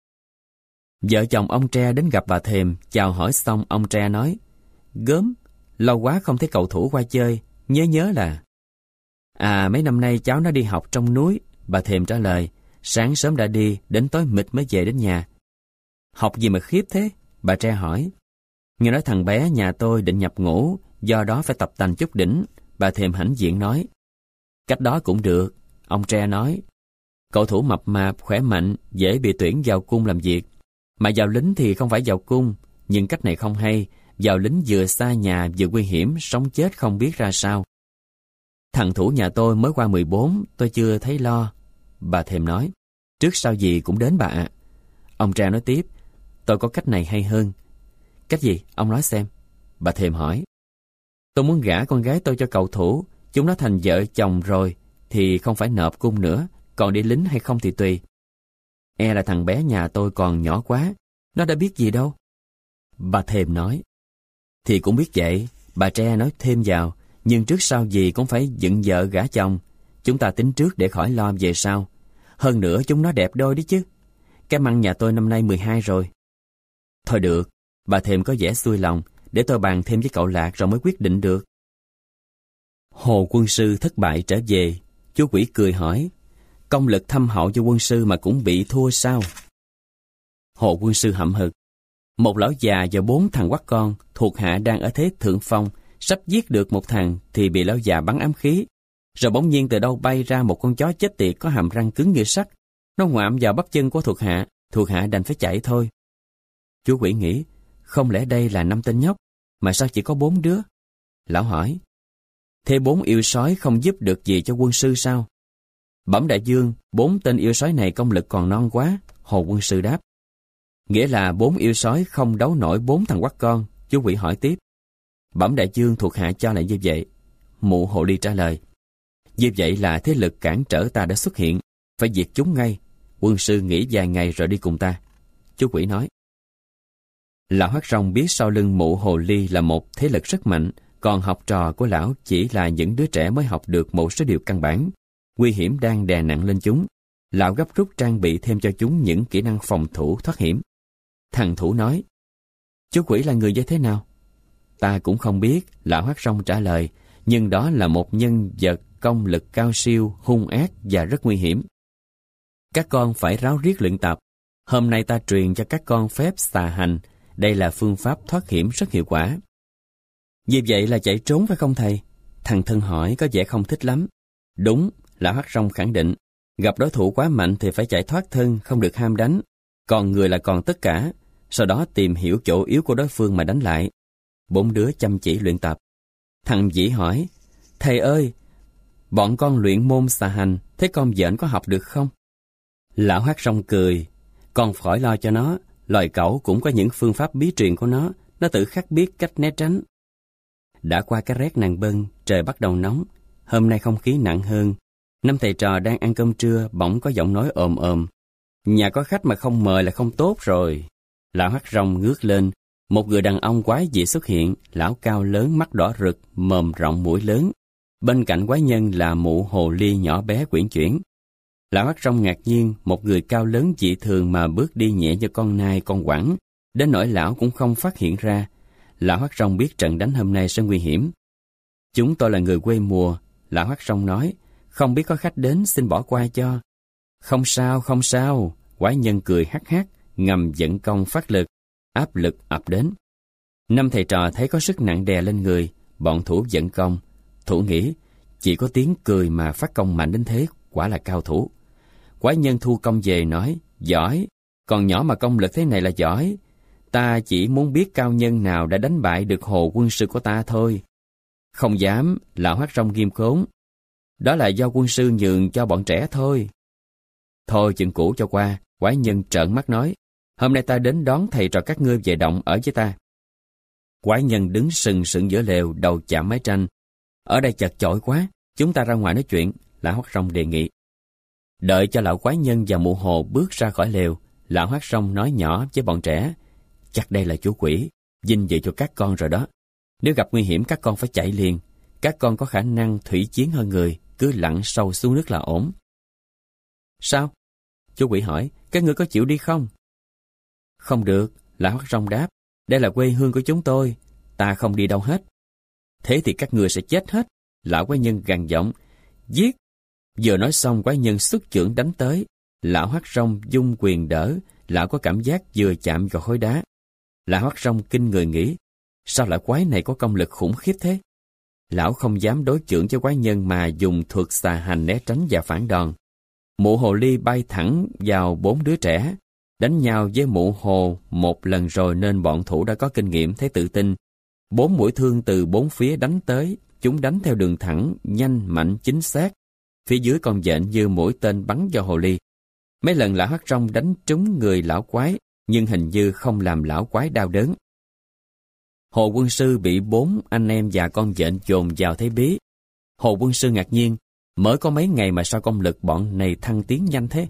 Vợ chồng ông Tre đến gặp bà Thềm, chào hỏi xong ông Tre nói, gớm, lâu quá không thấy cậu Thủ qua chơi, nhớ là. À, mấy năm nay cháu nó đi học trong núi, bà Thềm trả lời, sáng sớm đã đi, đến tối mịt mới về đến nhà. Học gì mà khiếp thế? Bà Tre hỏi. Nghe nói thằng bé nhà tôi định nhập ngũ, do đó phải tập tành chút đỉnh, bà Thềm hãnh diện nói. Cách đó cũng được, ông Tre nói. Cậu Thủ mập mạp, khỏe mạnh, dễ bị tuyển vào cung làm việc. Mà vào lính thì không phải vào cung, nhưng cách này không hay, vào lính vừa xa nhà vừa nguy hiểm, sống chết không biết ra sao. Thằng Thủ nhà tôi mới qua 14, tôi chưa thấy lo. Bà Thềm nói, trước sau gì cũng đến bà ạ. Ông Tre nói tiếp, tôi có cách này hay hơn. Cách gì? Ông nói xem. Bà Thềm hỏi. Tôi muốn gả con gái tôi cho cậu Thủ, chúng nó thành vợ chồng rồi, thì không phải nộp cung nữa, còn đi lính hay không thì tùy. E là thằng bé nhà tôi còn nhỏ quá, nó đã biết gì đâu. Bà Thềm nói. Thì cũng biết vậy, bà Tre nói thêm vào, nhưng trước sau gì cũng phải dựng vợ gả chồng. Chúng ta tính trước để khỏi lo về sau. Hơn nữa chúng nó đẹp đôi đấy chứ. Cái Măng nhà tôi năm nay 12 rồi. Thôi được, bà Thềm có vẻ xuôi lòng, để tôi bàn thêm với cậu Lạc rồi mới quyết định được. Hồ quân sư thất bại trở về, chú quỷ cười hỏi, công lực thâm hậu cho quân sư mà cũng bị thua sao? Hồ quân sư hậm hực, một lão già và 4 thằng quắt con thuộc hạ đang ở thế thượng phong, sắp giết được một thằng thì bị lão già bắn ám khí, rồi bỗng nhiên từ đâu bay ra một con chó chết tiệt có hàm răng cứng như sắt, nó ngoạm vào bắp chân của thuộc hạ đành phải chạy thôi. Chú quỷ nghĩ, không lẽ đây là 5 tên nhóc, mà sao chỉ có 4 đứa? Lão hỏi, thế 4 yêu sói không giúp được gì cho quân sư sao? Bẩm đại vương, 4 tên yêu sói này công lực còn non quá, Hồ quân sư đáp. Nghĩa là 4 yêu sói không đấu nổi 4 thằng quắt con, chú quỷ hỏi tiếp. Bẩm đại vương, thuộc hạ cho là như vậy. Mụ Hồ Ly trả lời. Như vậy là thế lực cản trở ta đã xuất hiện, phải diệt chúng ngay. Quân sư nghỉ vài ngày rồi đi cùng ta. Chú quỷ nói. Lão Hoắc Rong biết sau lưng mụ Hồ Ly là một thế lực rất mạnh, còn học trò của lão chỉ là những đứa trẻ mới học được một số điều căn bản. Nguy hiểm đang đè nặng lên chúng. Lão gấp rút trang bị thêm cho chúng những kỹ năng phòng thủ thoát hiểm. Thằng Thủ nói, chú quỷ là người như thế nào? Ta cũng không biết, lão Hoắc Rong trả lời, nhưng đó là một nhân vật công lực cao siêu, hung ác và rất nguy hiểm. Các con phải ráo riết luyện tập. Hôm nay ta truyền cho các con phép xà hành. Đây là phương pháp thoát hiểm rất hiệu quả. Vì vậy là chạy trốn phải không thầy? Thằng Thân hỏi có vẻ không thích lắm. Đúng, lão Hoắc Rong khẳng định. Gặp đối thủ quá mạnh thì phải chạy thoát thân, không được ham đánh. Còn người là còn tất cả. Sau đó tìm hiểu chỗ yếu của đối phương mà đánh lại. 4 đứa chăm chỉ luyện tập. Thằng Dĩ hỏi, thầy ơi, bọn con luyện môn xà hành, thế con vện có học được không? Lão Hoắc Rong cười, con khỏi lo cho nó, loài cẩu cũng có những phương pháp bí truyền của nó tự khắc biết cách né tránh. Đã qua cái rét nàng bân, trời bắt đầu nóng, hôm nay không khí nặng hơn. 5 thầy trò đang ăn cơm trưa, bỗng có giọng nói ồm ồm. Nhà có khách mà không mời là không tốt rồi. Lão Hoắc Rong ngước lên, một người đàn ông quái dị xuất hiện, lão cao lớn, mắt đỏ rực, mồm rộng mũi lớn. Bên cạnh quái nhân là mụ Hồ Ly nhỏ bé quyển chuyển. Lão Hắc Rong ngạc nhiên, một người cao lớn dị thường mà bước đi nhẹ như con nai con quẳng, đến nỗi lão cũng không phát hiện ra. Lão Hắc Rong biết trận đánh hôm nay sẽ nguy hiểm. Chúng tôi là người quê mùa, Lão Hắc Rong nói, không biết có khách đến xin bỏ qua cho. Không sao, không sao, quái nhân cười hắc hắc, ngầm dẫn công phát lực, áp lực ập đến. Năm thầy trò thấy có sức nặng đè lên người, bọn thủ dẫn công. Thủ nghĩ, chỉ có tiếng cười mà phát công mạnh đến thế, quả là cao thủ. Quái nhân thu công về nói, giỏi, còn nhỏ mà công lực thế này là giỏi. Ta chỉ muốn biết cao nhân nào đã đánh bại được Hồ quân sư của ta thôi. Không dám, Lão Hắc Rong nghiêm khốn. Đó là do quân sư nhường cho bọn trẻ thôi. Thôi chuyện cũ cho qua, quái nhân trợn mắt nói, hôm nay ta đến đón thầy trò các ngươi về động ở với ta. Quái nhân đứng sừng sững giữa lều, đầu chạm mái tranh. Ở đây chật chội quá, chúng ta ra ngoài nói chuyện, Lão Hắc Rong đề nghị. Đợi cho lão quái nhân và mụ hồ bước ra khỏi lều, Lão Hắc Rong nói nhỏ với bọn trẻ, chắc đây là chú quỷ, vinh dự cho các con rồi đó. Nếu gặp nguy hiểm các con phải chạy liền, các con có khả năng thủy chiến hơn người, cứ lặn sâu xuống nước là ổn. Sao? Chú quỷ hỏi, các ngươi có chịu đi không? Không được, Lão Hắc Rong đáp, đây là quê hương của chúng tôi, ta không đi đâu hết. Thế thì các ngươi sẽ chết hết, lão quái nhân gằn giọng, giết. Vừa nói xong quái nhân xuất chưởng đánh tới, Lão Hắc Rong dung quyền đỡ, lão có cảm giác vừa chạm vào khối đá. Lão Hắc Rong kinh người nghĩ, sao lão quái này có công lực khủng khiếp thế? Lão không dám đối chưởng với quái nhân mà dùng thuật xà hành né tránh và phản đòn. Mụ hồ ly bay thẳng vào 4 đứa trẻ, đánh nhau với mụ hồ một lần rồi nên bọn thủ đã có kinh nghiệm, thấy tự tin. 4 mũi thương từ 4 phía đánh tới, chúng đánh theo đường thẳng, nhanh, mạnh, chính xác. Phía dưới con nhện như mũi tên bắn vào hồ ly. Mấy lần Lão Hắc Rong đánh trúng người lão quái, nhưng hình như không làm lão quái đau đớn. Hồ quân sư bị 4 anh em và con nhện dồn vào thế bí. Hồ quân sư ngạc nhiên, mới có mấy ngày mà sao công lực bọn này thăng tiến nhanh thế?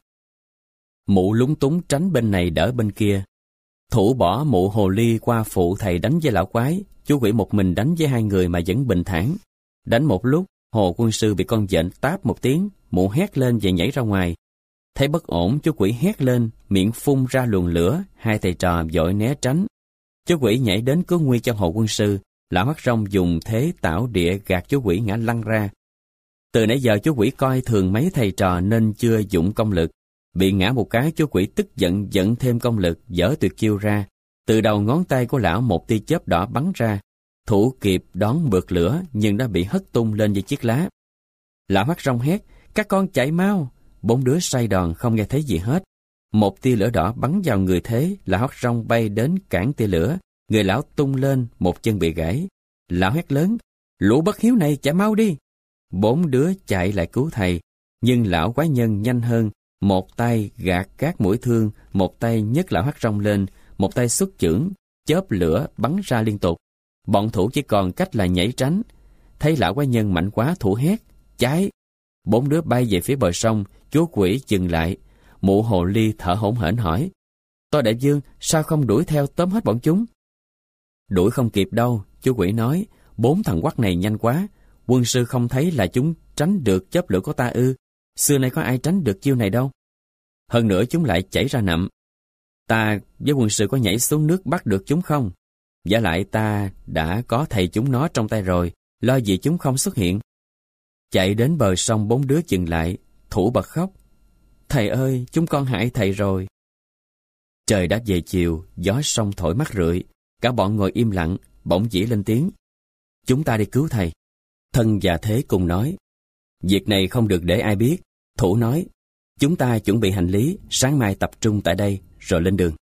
Mụ lúng túng tránh bên này đỡ bên kia. Thủ bỏ mụ hồ ly qua phụ thầy đánh với lão quái, chú quỷ một mình đánh với 2 người mà vẫn bình thản. Đánh một lúc, Hồ quân sư bị con nhện táp một tiếng, mụ hét lên và nhảy ra ngoài. Thấy bất ổn, chú quỷ hét lên, miệng phun ra luồng lửa, 2 thầy trò vội né tránh. Chú quỷ nhảy đến cứu nguy cho Hồ quân sư, Lão Hắc Rong dùng thế tảo địa gạt chú quỷ ngã lăn ra. Từ nãy giờ chú quỷ coi thường mấy thầy trò nên chưa dụng công lực. Bị ngã một cái, chú quỷ tức giận dẫn thêm công lực, dở tuyệt chiêu ra. Từ đầu ngón tay của lão một tia chớp đỏ bắn ra. Thủ kịp đón bượt lửa nhưng đã bị hất tung lên với chiếc lá. Lão Hắc Rong hét, các con chạy mau. 4 đứa say đòn không nghe thấy gì hết. Một tia lửa đỏ bắn vào người thế, Lão Hắc Rong bay đến cản tia lửa. Người lão tung lên, một chân bị gãy. Lão hét lớn, lũ bất hiếu này chạy mau đi. 4 đứa chạy lại cứu thầy, nhưng lão quái nhân nhanh hơn. Một tay gạt các mũi thương, một tay nhấc Lão Hắc Rong lên, một tay xuất chưởng, chớp lửa bắn ra liên tục. Bọn thủ chỉ còn cách là nhảy tránh. Thấy lão quái nhân mạnh quá, thủ hét, cháy. 4 đứa bay về phía bờ sông, chú quỷ dừng lại. Mụ hồ ly thở hổn hển hỏi, tôi đại vương sao không đuổi theo tóm hết bọn chúng? Đuổi không kịp đâu, chú quỷ nói, 4 thằng quắc này nhanh quá. Quân sư không thấy là chúng tránh được chớp lửa của ta ư? Xưa nay có ai tránh được chiêu này đâu. Hơn nữa chúng lại chảy ra nậm. Ta với quân sư có nhảy xuống nước bắt được chúng không? Vả lại ta đã có thầy chúng nó trong tay rồi, lo gì chúng không xuất hiện. Chạy đến bờ sông, 4 đứa dừng lại, thủ bật khóc. Thầy ơi, chúng con hại thầy rồi. Trời đã về chiều, gió sông thổi mát rượi, cả bọn ngồi im lặng, bỗng dĩ lên tiếng. Chúng ta đi cứu thầy. Thân và Thế cùng nói. Việc này không được để ai biết. Thủ nói, chúng ta chuẩn bị hành lý, sáng mai tập trung tại đây, rồi lên đường.